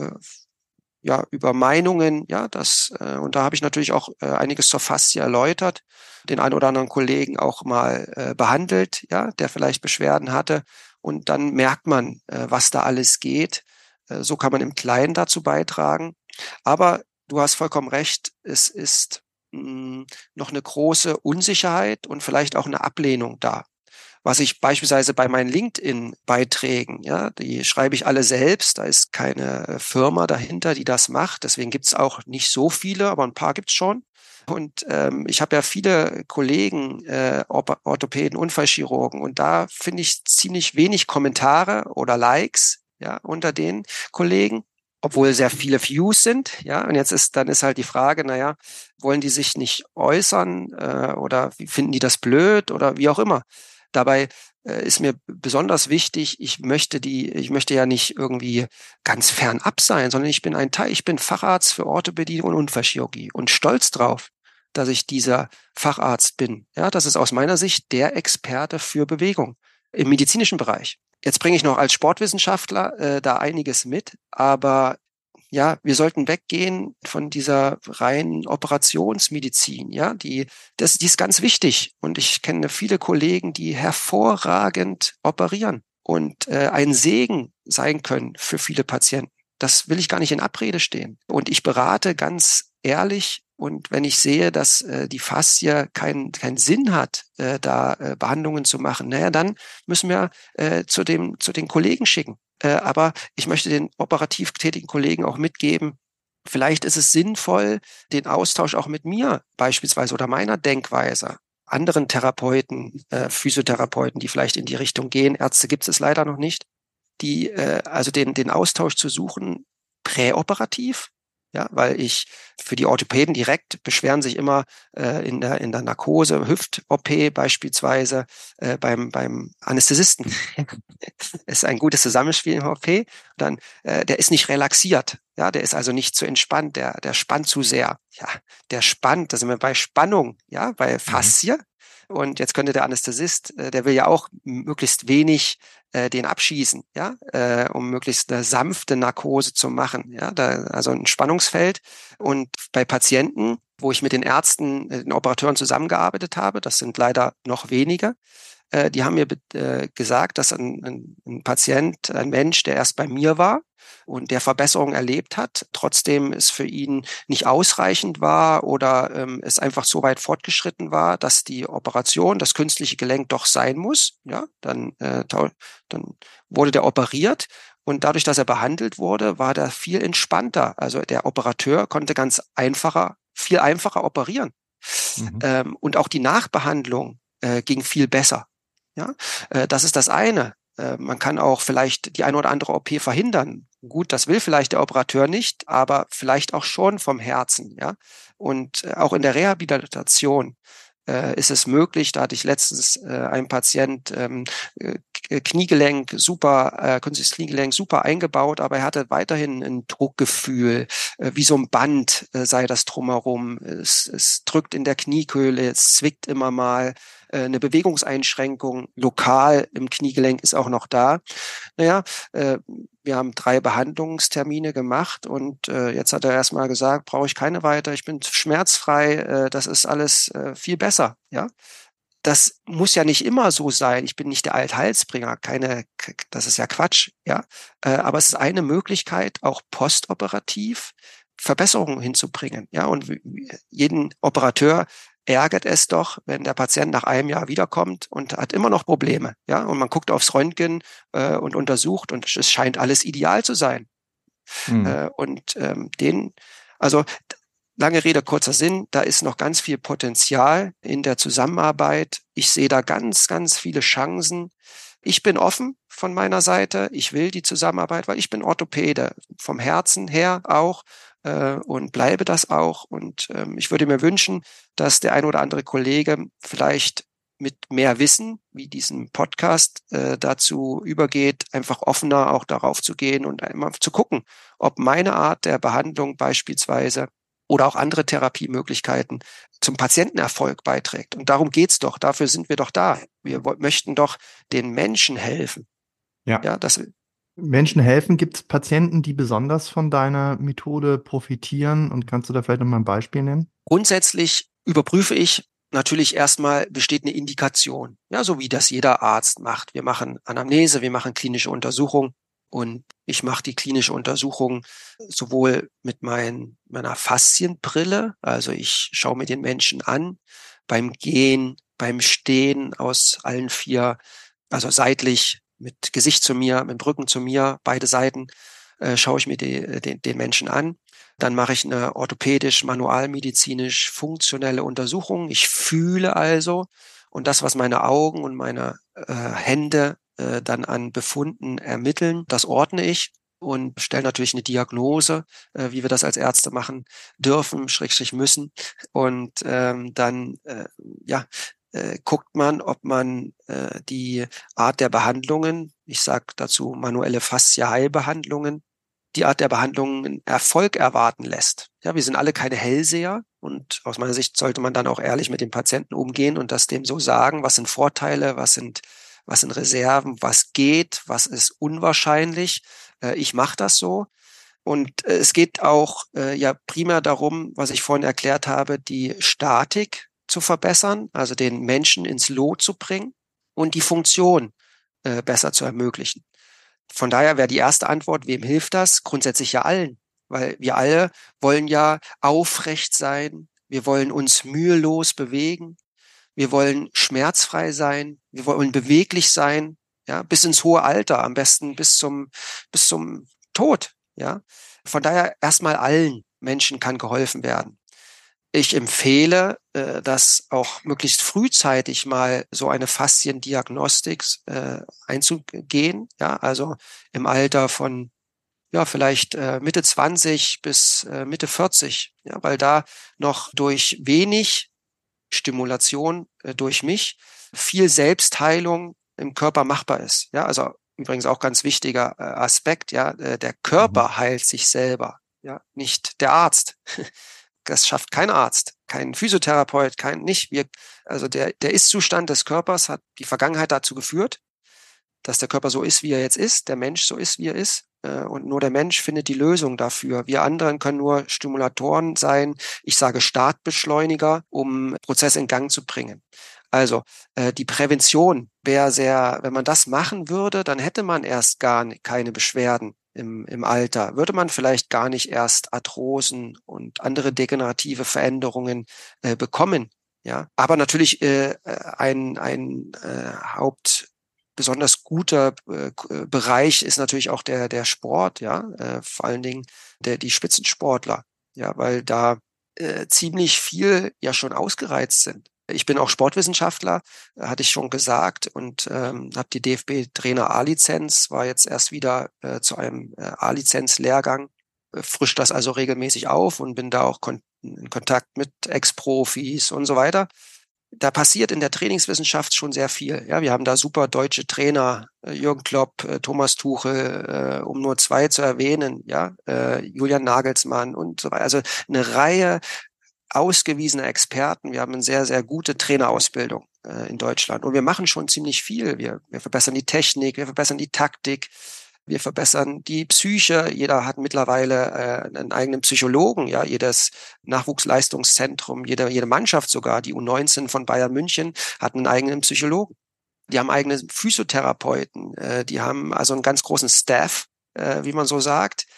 über Meinungen, ja, und da habe ich natürlich auch einiges zur Faszie erläutert, den einen oder anderen Kollegen auch mal behandelt, ja, der vielleicht Beschwerden hatte und dann merkt man, was da alles geht. So kann man im Kleinen dazu beitragen. Aber du hast vollkommen recht, es ist noch eine große Unsicherheit und vielleicht auch eine Ablehnung da. Was ich beispielsweise bei meinen LinkedIn-Beiträgen, ja, die schreibe ich alle selbst, da ist keine Firma dahinter, die das macht. Deswegen gibt's auch nicht so viele, aber ein paar gibt's schon. Und ich habe ja viele Kollegen, Orthopäden, Unfallchirurgen, und da finde ich ziemlich wenig Kommentare oder Likes, ja, unter den Kollegen, obwohl sehr viele Views sind, ja. Und dann ist halt die Frage, naja, wollen die sich nicht äußern oder finden die das blöd oder wie auch immer. Dabei ist mir besonders wichtig, ich möchte ja nicht irgendwie ganz fernab sein, sondern ich bin Facharzt für Orthopädie und Unfallchirurgie und stolz drauf, dass ich dieser Facharzt bin. Ja, das ist aus meiner Sicht der Experte für Bewegung im medizinischen Bereich. Jetzt bringe ich noch als Sportwissenschaftler da einiges mit, aber ja, wir sollten weggehen von dieser reinen Operationsmedizin, ja, die ist ganz wichtig. Und ich kenne viele Kollegen, die hervorragend operieren und ein Segen sein können für viele Patienten. Das will ich gar nicht in Abrede stehen. Und ich berate ganz ehrlich. Und wenn ich sehe, dass die Faszie keinen Sinn hat, Behandlungen zu machen, naja, dann müssen wir zu den Kollegen schicken. Aber ich möchte den operativ tätigen Kollegen auch mitgeben, vielleicht ist es sinnvoll, den Austausch auch mit mir beispielsweise oder meiner Denkweise, anderen Therapeuten, Physiotherapeuten, die vielleicht in die Richtung gehen, Ärzte gibt es leider noch nicht, also den Austausch zu suchen, präoperativ. Ja, weil für die Orthopäden direkt beschweren sich immer in der Narkose, Hüft-OP beispielsweise, beim Anästhesisten. Ist ein gutes Zusammenspiel im OP. Dann, der ist nicht relaxiert. Ja, der ist also nicht zu entspannt. Der spannt zu sehr. Ja, der spannt. Da sind wir bei Spannung. Ja, bei Faszie. Und jetzt könnte der Anästhesist, der will ja auch möglichst wenig den abschießen, ja, um möglichst eine sanfte Narkose zu machen, ja, also ein Spannungsfeld. Und bei Patienten, wo ich mit den Ärzten, den Operateuren zusammengearbeitet habe, das sind leider noch wenige, die haben mir gesagt, dass ein Patient, ein Mensch, der erst bei mir war und der Verbesserungen erlebt hat, trotzdem es für ihn nicht ausreichend war oder es einfach so weit fortgeschritten war, dass die Operation, das künstliche Gelenk doch sein muss. Ja, dann wurde der operiert. Und dadurch, dass er behandelt wurde, war der viel entspannter. Also der Operateur konnte viel einfacher operieren. Und auch die Nachbehandlung ging viel besser. Ja, das ist das eine. Man kann auch vielleicht die eine oder andere OP verhindern. Gut, das will vielleicht der Operateur nicht, aber vielleicht auch schon vom Herzen. Ja, und auch in der Rehabilitation ist es möglich. Da hatte ich letztens einen Patient, Kniegelenk super, künstliches Kniegelenk super eingebaut, aber er hatte weiterhin ein Druckgefühl, wie so ein Band sei das drumherum. Es drückt in der Kniekehle, es zwickt immer mal. Eine Bewegungseinschränkung lokal im Kniegelenk ist auch noch da. Naja, wir haben 3 Behandlungstermine gemacht und jetzt hat er erstmal gesagt, brauche ich keine weiter, ich bin schmerzfrei, das ist alles viel besser. Ja, das muss ja nicht immer so sein. Ich bin nicht der Allheilsbringer, das ist ja Quatsch. Ja, aber es ist eine Möglichkeit, auch postoperativ Verbesserungen hinzubringen. Ja, und jeden Operateur ärgert es doch, wenn der Patient nach einem Jahr wiederkommt und hat immer noch Probleme. Ja, und man guckt aufs Röntgen und untersucht und es scheint alles ideal zu sein. Also lange Rede, kurzer Sinn, da ist noch ganz viel Potenzial in der Zusammenarbeit. Ich sehe da ganz, ganz viele Chancen. Ich bin offen von meiner Seite. Ich will die Zusammenarbeit, weil ich bin Orthopäde vom Herzen her auch und bleibe das auch. Und ich würde mir wünschen, dass der ein oder andere Kollege vielleicht mit mehr Wissen, wie diesem Podcast, dazu übergeht, einfach offener auch darauf zu gehen und einmal zu gucken, ob meine Art der Behandlung beispielsweise oder auch andere Therapiemöglichkeiten zum Patientenerfolg beiträgt. Und darum geht's doch. Dafür sind wir doch da. Wir möchten doch den Menschen helfen. Ja. Ja, Menschen helfen. Gibt es Patienten, die besonders von deiner Methode profitieren? Und kannst du da vielleicht nochmal ein Beispiel nennen? Grundsätzlich überprüfe ich natürlich erstmal, besteht eine Indikation. Ja, so wie das jeder Arzt macht. Wir machen Anamnese, wir machen klinische Untersuchung. Und ich mache die klinische Untersuchung sowohl mit meiner Faszienbrille, also ich schaue mir den Menschen an, beim Gehen, beim Stehen aus allen 4, also seitlich, mit Gesicht zu mir, mit Rücken zu mir, beide Seiten, schaue ich mir den Menschen an. Dann mache ich eine orthopädisch, manualmedizinisch, funktionelle Untersuchung. Ich fühle also und das, was meine Augen und meine Hände dann an Befunden ermitteln, das ordne ich und stelle natürlich eine Diagnose, wie wir das als Ärzte machen dürfen, Schrägstrich müssen. Und dann guckt man, ob man die Art der Behandlungen, ich sage dazu manuelle Faszialbehandlungen, die Art der Behandlungen Erfolg erwarten lässt. Ja, wir sind alle keine Hellseher und aus meiner Sicht sollte man dann auch ehrlich mit dem Patienten umgehen und das dem so sagen, was sind Vorteile, was sind Reserven, was geht, was ist unwahrscheinlich. Ich mache das so. Und es geht auch ja primär darum, was ich vorhin erklärt habe, die Statik zu verbessern, also den Menschen ins Lot zu bringen und die Funktion besser zu ermöglichen. Von daher wäre die erste Antwort, wem hilft das? Grundsätzlich ja allen, weil wir alle wollen ja aufrecht sein, wir wollen uns mühelos bewegen, wir wollen schmerzfrei sein, wir wollen beweglich sein, ja, bis ins hohe Alter, am besten bis zum Tod, ja. Von daher erstmal allen Menschen kann geholfen werden. Ich empfehle, dass auch möglichst frühzeitig mal so eine Fasziendiagnostik einzugehen, ja, also im Alter von ja vielleicht Mitte 20 bis Mitte 40, ja, weil da noch durch wenig Stimulation durch mich viel Selbstheilung im Körper machbar ist. Ja, also übrigens auch ganz wichtiger Aspekt, ja, der Körper heilt sich selber, ja, nicht der Arzt. Das schafft kein Arzt, kein Physiotherapeut, also der Ist-Zustand des Körpers hat die Vergangenheit dazu geführt, dass der Körper so ist, wie er jetzt ist, der Mensch so ist, wie er ist. Und nur der Mensch findet die Lösung dafür. Wir anderen können nur Stimulatoren sein, ich sage Startbeschleuniger, um Prozesse in Gang zu bringen. Also die Prävention wäre wenn man das machen würde, dann hätte man erst keine Beschwerden im Alter, würde man vielleicht gar nicht erst Arthrosen und andere degenerative Veränderungen bekommen. Ja, aber natürlich ein besonders guter Bereich ist natürlich auch der Sport, ja, vor allen Dingen die Spitzensportler, ja, weil da ziemlich viel ja schon ausgereizt sind. Ich bin auch Sportwissenschaftler, hatte ich schon gesagt, und habe die DFB-Trainer A-Lizenz, war jetzt erst wieder zu einem A-Lizenz-Lehrgang, frisch das also regelmäßig auf und bin da auch in Kontakt mit Ex-Profis und so weiter. Da passiert in der Trainingswissenschaft schon sehr viel. Ja, wir haben da super deutsche Trainer, Jürgen Klopp, Thomas Tuchel, um nur zwei zu erwähnen, ja, Julian Nagelsmann und so weiter. Also eine Reihe ausgewiesener Experten. Wir haben eine sehr, sehr gute Trainerausbildung in Deutschland. Und wir machen schon ziemlich viel. Wir verbessern die Technik, wir verbessern die Taktik, wir verbessern die Psyche. Jeder hat mittlerweile einen eigenen Psychologen. Ja, jedes Nachwuchsleistungszentrum, jede Mannschaft sogar, die U19 von Bayern München, hat einen eigenen Psychologen. Die haben eigene Physiotherapeuten. Die haben also einen ganz großen Staff, wie man so sagt.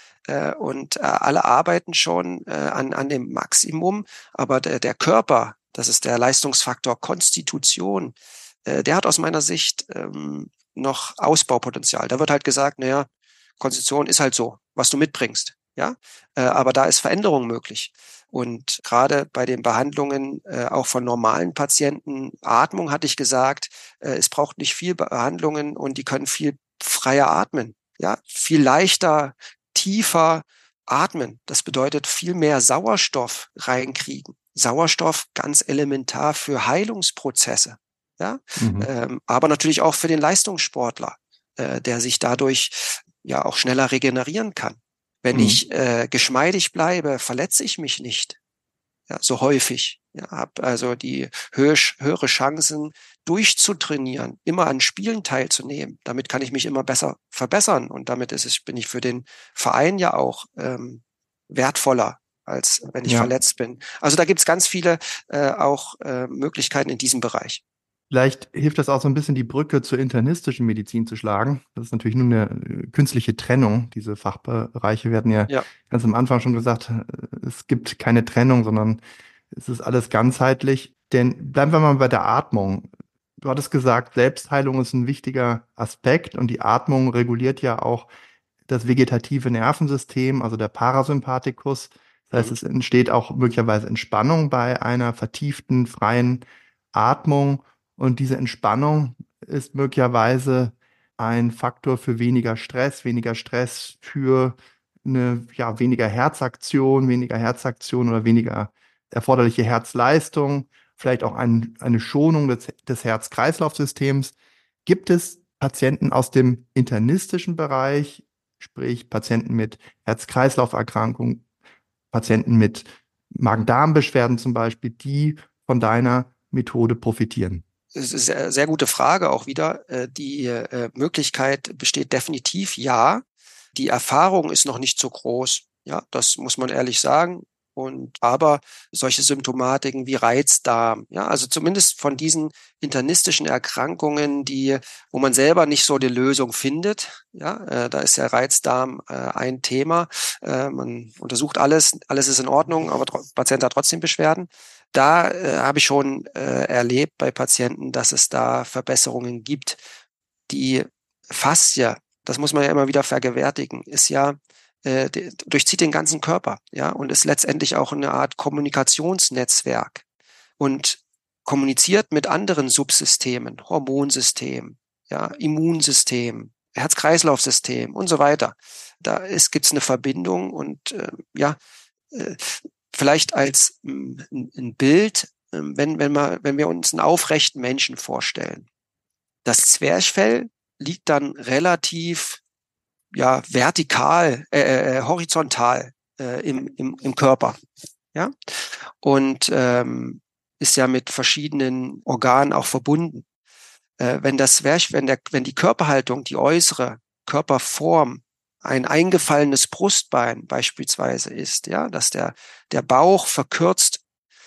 Und alle arbeiten schon an dem Maximum. Aber der Körper, das ist der Leistungsfaktor Konstitution, der hat aus meiner Sicht noch Ausbaupotenzial. Da wird halt gesagt, naja, Konstitution ist halt so, was du mitbringst. Ja, aber da ist Veränderung möglich. Und gerade bei den Behandlungen auch von normalen Patienten, Atmung hatte ich gesagt, es braucht nicht viel Behandlungen und die können viel freier atmen. Ja, viel leichter, tiefer atmen. Das bedeutet viel mehr Sauerstoff reinkriegen. Sauerstoff ganz elementar für Heilungsprozesse. Ja, aber natürlich auch für den Leistungssportler, der sich dadurch ja auch schneller regenerieren kann. Wenn ich geschmeidig bleibe, verletze ich mich nicht, ja, so häufig. Ja, habe also die höhere Chancen durchzutrainieren, immer an Spielen teilzunehmen. Damit kann ich mich immer besser verbessern und damit bin ich für den Verein ja auch wertvoller, als wenn ich verletzt bin. Also da gibt's ganz viele auch Möglichkeiten in diesem Bereich. Vielleicht hilft das auch so ein bisschen, die Brücke zur internistischen Medizin zu schlagen. Das ist natürlich nur eine künstliche Trennung. Diese Fachbereiche werden ja ganz am Anfang schon gesagt, es gibt keine Trennung, sondern es ist alles ganzheitlich. Denn bleiben wir mal bei der Atmung. Du hattest gesagt, Selbstheilung ist ein wichtiger Aspekt und die Atmung reguliert ja auch das vegetative Nervensystem, also der Parasympathikus. Das heißt, es entsteht auch möglicherweise Entspannung bei einer vertieften, freien Atmung. Und diese Entspannung ist möglicherweise ein Faktor für weniger Stress für eine weniger Herzaktion oder weniger erforderliche Herzleistung, vielleicht auch eine Schonung des Herz-Kreislauf-Systems. Gibt es Patienten aus dem internistischen Bereich, sprich Patienten mit Herz-Kreislauf-Erkrankungen, Patienten mit Magen-Darm-Beschwerden zum Beispiel, die von deiner Methode profitieren? Sehr, sehr gute Frage auch wieder. Die Möglichkeit besteht definitiv, ja. Die Erfahrung ist noch nicht so groß. Ja, das muss man ehrlich sagen. Aber solche Symptomatiken wie Reizdarm, ja, also zumindest von diesen internistischen Erkrankungen, wo man selber nicht so die Lösung findet, ja, da ist der Reizdarm ein Thema. Man untersucht alles ist in Ordnung, aber der Patient hat trotzdem Beschwerden. Da habe ich schon erlebt bei Patienten, dass es da Verbesserungen gibt. Die Faszie, das muss man ja immer wieder vergegenwärtigen, ist ja durchzieht den ganzen Körper, ja, und ist letztendlich auch eine Art Kommunikationsnetzwerk und kommuniziert mit anderen Subsystemen, Hormonsystem, ja, Immunsystem, Herz-Kreislauf-System und so weiter. Gibt's eine Verbindung und äh, vielleicht als ein Bild, wenn wir uns einen aufrechten Menschen vorstellen. Das Zwerchfell liegt dann relativ vertikal, horizontal im Körper, ja, und ist ja mit verschiedenen Organen auch verbunden. Wenn die Körperhaltung, die äußere Körperform ein eingefallenes Brustbein beispielsweise ist, ja, dass der Bauch verkürzt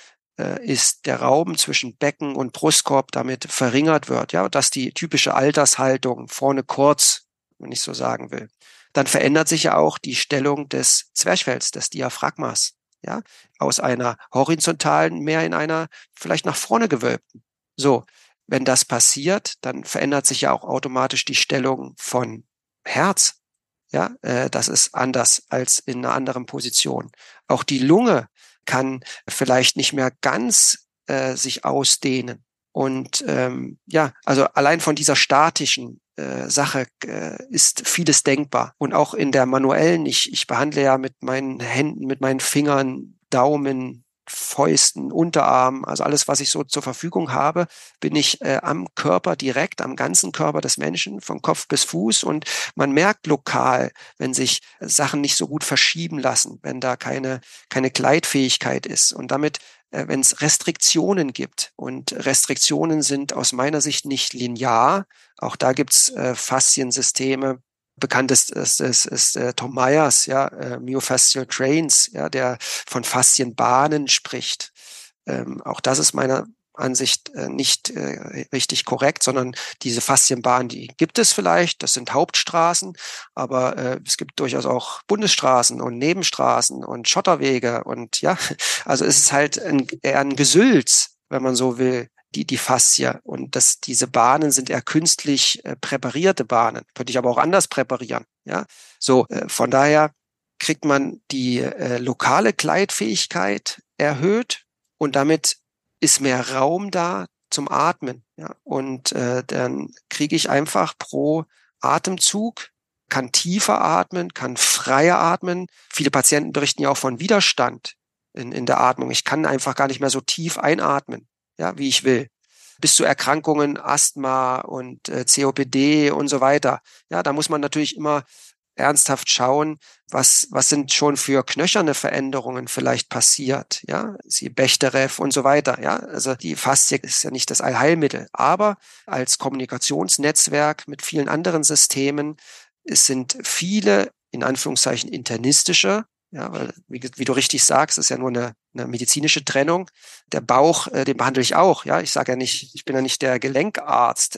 ist, der Raum zwischen Becken und Brustkorb damit verringert wird, ja, dass die typische Altershaltung vorne kurz, wenn ich so sagen will, dann verändert sich ja auch die Stellung des Zwerchfells, des Diaphragmas, ja, aus einer horizontalen mehr in einer vielleicht nach vorne gewölbten. So, wenn das passiert, dann verändert sich ja auch automatisch die Stellung von Herz. Ja, das ist anders als in einer anderen Position. Auch die Lunge kann vielleicht nicht mehr ganz sich ausdehnen. Und also allein von dieser statischen Sache ist vieles denkbar. Und auch in der manuellen, ich behandle ja mit meinen Händen, mit meinen Fingern, Daumen, Fäusten, Unterarm, also alles, was ich so zur Verfügung habe, bin ich am Körper direkt, am ganzen Körper des Menschen, von Kopf bis Fuß. Und man merkt lokal, wenn sich Sachen nicht so gut verschieben lassen, wenn da keine Gleitfähigkeit ist. Und damit, wenn es Restriktionen gibt, und Restriktionen sind aus meiner Sicht nicht linear, auch da gibt's Fasziensysteme. Bekannt ist Tom Myers, ja, Myofascial Trains, ja, der von Faszienbahnen spricht. Auch das ist meiner Ansicht nicht richtig korrekt, sondern diese Faszienbahnen, die gibt es vielleicht, das sind Hauptstraßen, aber es gibt durchaus auch Bundesstraßen und Nebenstraßen und Schotterwege und ja, also es ist halt eher ein Gesülz, wenn man so will, die Faszie, und diese Bahnen sind eher künstlich präparierte Bahnen. Könnte ich aber auch anders präparieren, ja. So, von daher kriegt man die lokale Gleitfähigkeit erhöht und damit ist mehr Raum da zum Atmen, ja. Und dann kriege ich einfach pro Atemzug, kann tiefer atmen, kann freier atmen. Viele Patienten berichten ja auch von Widerstand in der Atmung. Ich kann einfach gar nicht mehr so tief einatmen, ja, wie ich will. Bis zu Erkrankungen, Asthma und COPD und so weiter. Ja, da muss man natürlich immer ernsthaft schauen, was sind schon für knöcherne Veränderungen vielleicht passiert, ja, sie Bechterew und so weiter, ja. Also die Faszie ist ja nicht das Allheilmittel, aber als Kommunikationsnetzwerk mit vielen anderen Systemen, es sind viele, in Anführungszeichen, internistische, ja, weil, wie du richtig sagst, ist ja nur eine medizinische Trennung. Der Bauch, den behandle ich auch, ja. Ich sage ja nicht, ich bin ja nicht der Gelenkarzt,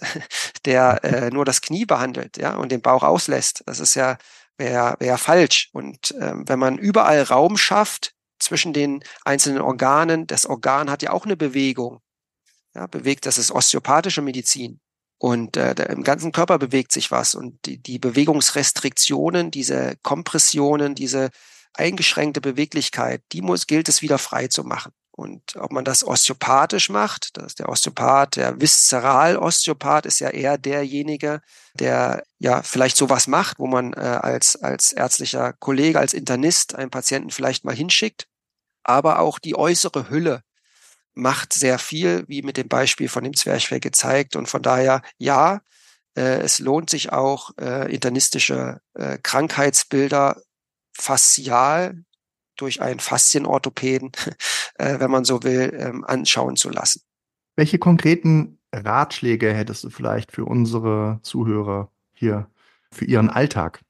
der nur das Knie behandelt, ja, und den Bauch auslässt. Das ist ja, wäre falsch. Und wenn man überall Raum schafft zwischen den einzelnen Organen, das Organ hat ja auch eine Bewegung. Ja, das ist osteopathische Medizin. Und im ganzen Körper bewegt sich was. Und die Bewegungsrestriktionen, diese Kompressionen, diese eingeschränkte Beweglichkeit, gilt es wieder frei zu machen. Und ob man das osteopathisch macht, das ist der Osteopath, der Viszeral-Osteopath ist ja eher derjenige, der ja vielleicht sowas macht, wo man als ärztlicher Kollege, als Internist einen Patienten vielleicht mal hinschickt. Aber auch die äußere Hülle macht sehr viel, wie mit dem Beispiel von dem Zwerchfell gezeigt. Und von daher, ja, es lohnt sich auch, internistische Krankheitsbilder faszial durch einen Faszienorthopäden, wenn man so will, anschauen zu lassen. Welche konkreten Ratschläge hättest du vielleicht für unsere Zuhörer hier, für ihren Alltag?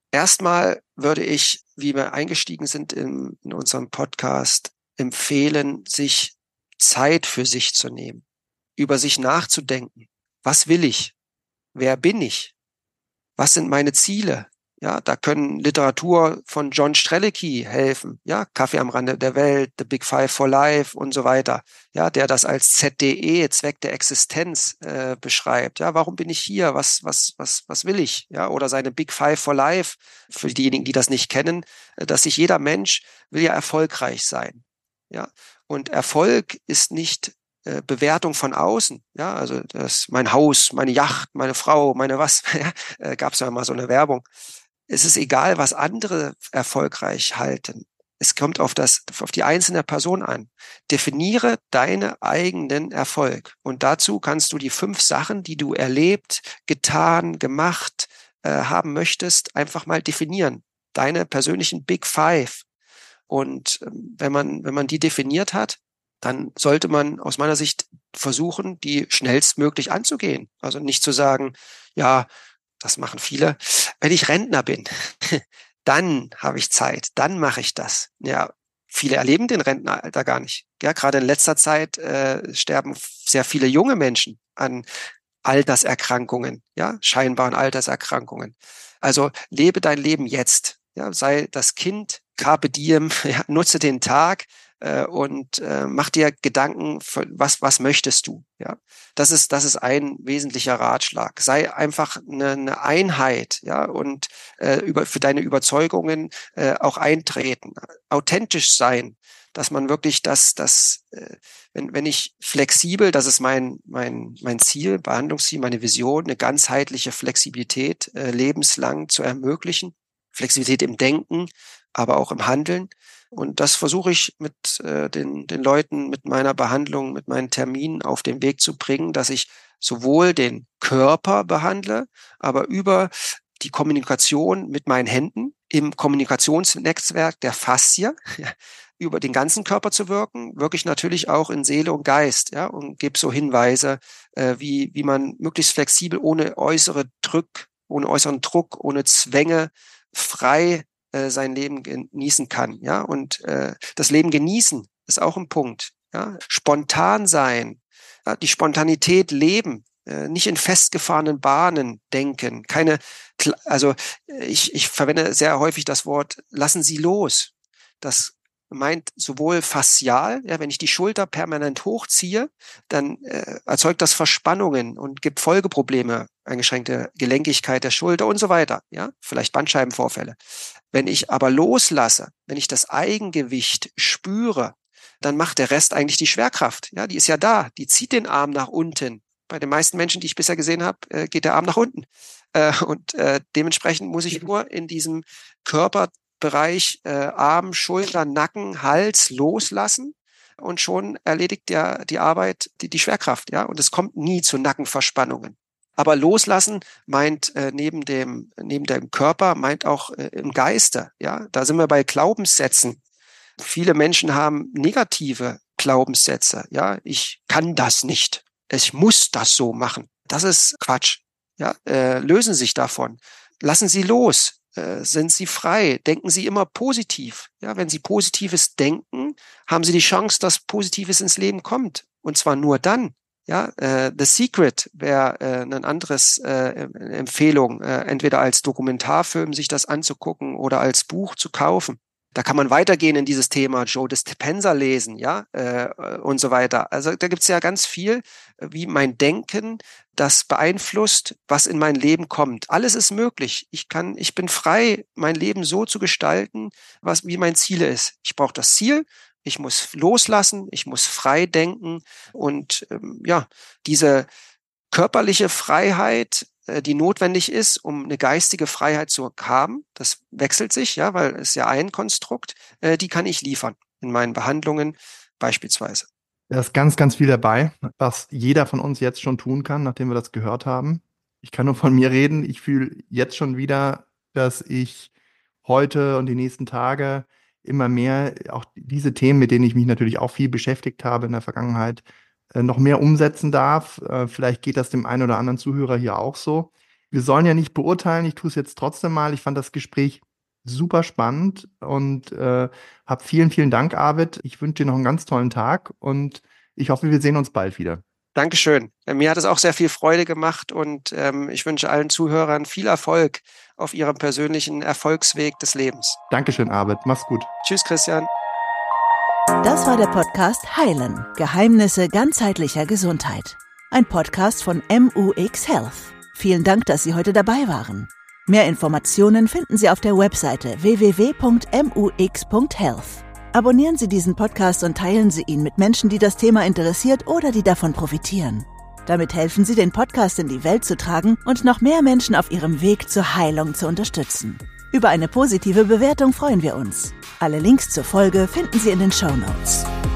Erstmal würde ich, wie wir eingestiegen sind in unserem Podcast, empfehlen, sich Zeit für sich zu nehmen, über sich nachzudenken. Was will ich? Wer bin ich? Was sind meine Ziele? Ja, da können Literatur von John Strelicky helfen. Ja, Kaffee am Rande der Welt, The Big Five for Life und so weiter. Ja, der das als ZDE, Zweck der Existenz, beschreibt. Ja, warum bin ich hier? Was will ich? Ja, oder seine Big Five for Life, für diejenigen, die das nicht kennen, dass sich jeder Mensch will ja erfolgreich sein. Ja, und Erfolg ist nicht Bewertung von außen, ja, also das mein Haus, meine Yacht, meine Frau, meine was, ja, gab es ja mal so eine Werbung. Es ist egal, was andere erfolgreich halten. Es kommt auf die einzelne Person an. Definiere deinen eigenen Erfolg. Und dazu kannst du die 5 Sachen, die du erlebt, getan, gemacht, haben möchtest, einfach mal definieren. Deine persönlichen Big Five. Und wenn man die definiert hat, dann sollte man aus meiner Sicht versuchen, die schnellstmöglich anzugehen. Also nicht zu sagen, ja, das machen viele, wenn ich Rentner bin, dann habe ich Zeit, dann mache ich das. Ja, viele erleben den Rentenalter gar nicht. Ja, gerade in letzter Zeit sterben sehr viele junge Menschen an Alterserkrankungen, ja, scheinbaren Alterserkrankungen. Also lebe dein Leben jetzt. Ja, sei das Kind, carpe diem, ja, nutze den Tag und mach dir Gedanken, für was möchtest du. Ja, das ist ein wesentlicher Ratschlag. Sei einfach eine Einheit, ja, und für deine Überzeugungen auch eintreten, authentisch sein, dass man wirklich wenn ich flexibel, das ist mein Ziel, Behandlungsziel, meine Vision, eine ganzheitliche Flexibilität lebenslang zu ermöglichen. Flexibilität im Denken, aber auch im Handeln. Und das versuche ich mit den Leuten, mit meiner Behandlung, mit meinen Terminen auf den Weg zu bringen, dass ich sowohl den Körper behandle, aber über die Kommunikation mit meinen Händen im Kommunikationsnetzwerk der Faszie, ja, über den ganzen Körper zu wirken, wirklich natürlich auch in Seele und Geist, ja, und gebe so Hinweise, wie man möglichst flexibel ohne äußeren Druck, ohne Zwänge frei sein Leben genießen kann, ja, und das Leben genießen ist auch ein Punkt, ja, spontan sein, ja, die Spontanität leben, nicht in festgefahrenen Bahnen denken, also ich verwende sehr häufig das Wort, lassen Sie los. Das meint sowohl faszial, ja, wenn ich die Schulter permanent hochziehe, dann erzeugt das Verspannungen und gibt Folgeprobleme, eingeschränkte Gelenkigkeit der Schulter und so weiter, ja, vielleicht Bandscheibenvorfälle. Wenn ich aber loslasse, wenn ich das Eigengewicht spüre, dann macht der Rest eigentlich die Schwerkraft, ja, die ist ja da, die zieht den Arm nach unten. Bei den meisten Menschen, die ich bisher gesehen habe, geht der Arm nach unten. Und dementsprechend muss ich nur in diesem Körperbereich Arm, Schulter, Nacken, Hals loslassen und schon erledigt ja die Arbeit die Schwerkraft, ja, und es kommt nie zu Nackenverspannungen. Aber loslassen meint neben dem Körper meint auch im Geiste, ja, da sind wir bei Glaubenssätzen. Viele Menschen haben negative Glaubenssätze, ja, ich kann das nicht, ich muss das so machen. Das ist Quatsch. Ja, lösen Sie sich davon. Lassen Sie los. Sind Sie frei. Denken Sie immer positiv. Ja, wenn Sie Positives denken, haben Sie die Chance, dass Positives ins Leben kommt. Und zwar nur dann. Ja, The Secret wäre ein anderes Empfehlung, entweder als Dokumentarfilm sich das anzugucken oder als Buch zu kaufen. Da kann man weitergehen in dieses Thema, Joe Dispenza lesen, ja, und so weiter. Also da gibt's ja ganz viel, wie mein Denken das beeinflusst, was in mein Leben kommt. Alles ist möglich. Ich bin frei, mein Leben so zu gestalten, wie mein Ziel ist. Ich brauche das Ziel, ich muss loslassen, ich muss frei denken und ja, diese körperliche Freiheit, die notwendig ist, um eine geistige Freiheit zu haben, das wechselt sich, ja, weil es ja ein Konstrukt, die kann ich liefern in meinen Behandlungen beispielsweise. Da ist ganz, ganz viel dabei, was jeder von uns jetzt schon tun kann, nachdem wir das gehört haben. Ich kann nur von mir reden. Ich fühle jetzt schon wieder, dass ich heute und die nächsten Tage immer mehr auch diese Themen, mit denen ich mich natürlich auch viel beschäftigt habe in der Vergangenheit, noch mehr umsetzen darf. Vielleicht geht das dem einen oder anderen Zuhörer hier auch so. Wir sollen ja nicht beurteilen, ich tue es jetzt trotzdem mal. Ich fand das Gespräch super spannend und habe vielen, vielen Dank, Arvid. Ich wünsche dir noch einen ganz tollen Tag und ich hoffe, wir sehen uns bald wieder. Dankeschön. Mir hat es auch sehr viel Freude gemacht und ich wünsche allen Zuhörern viel Erfolg auf ihrem persönlichen Erfolgsweg des Lebens. Dankeschön, Arvid. Mach's gut. Tschüss, Christian. Das war der Podcast Heilen. Geheimnisse ganzheitlicher Gesundheit. Ein Podcast von MUX Health. Vielen Dank, dass Sie heute dabei waren. Mehr Informationen finden Sie auf der Webseite www.mux.health. Abonnieren Sie diesen Podcast und teilen Sie ihn mit Menschen, die das Thema interessiert oder die davon profitieren. Damit helfen Sie, den Podcast in die Welt zu tragen und noch mehr Menschen auf ihrem Weg zur Heilung zu unterstützen. Über eine positive Bewertung freuen wir uns. Alle Links zur Folge finden Sie in den Shownotes.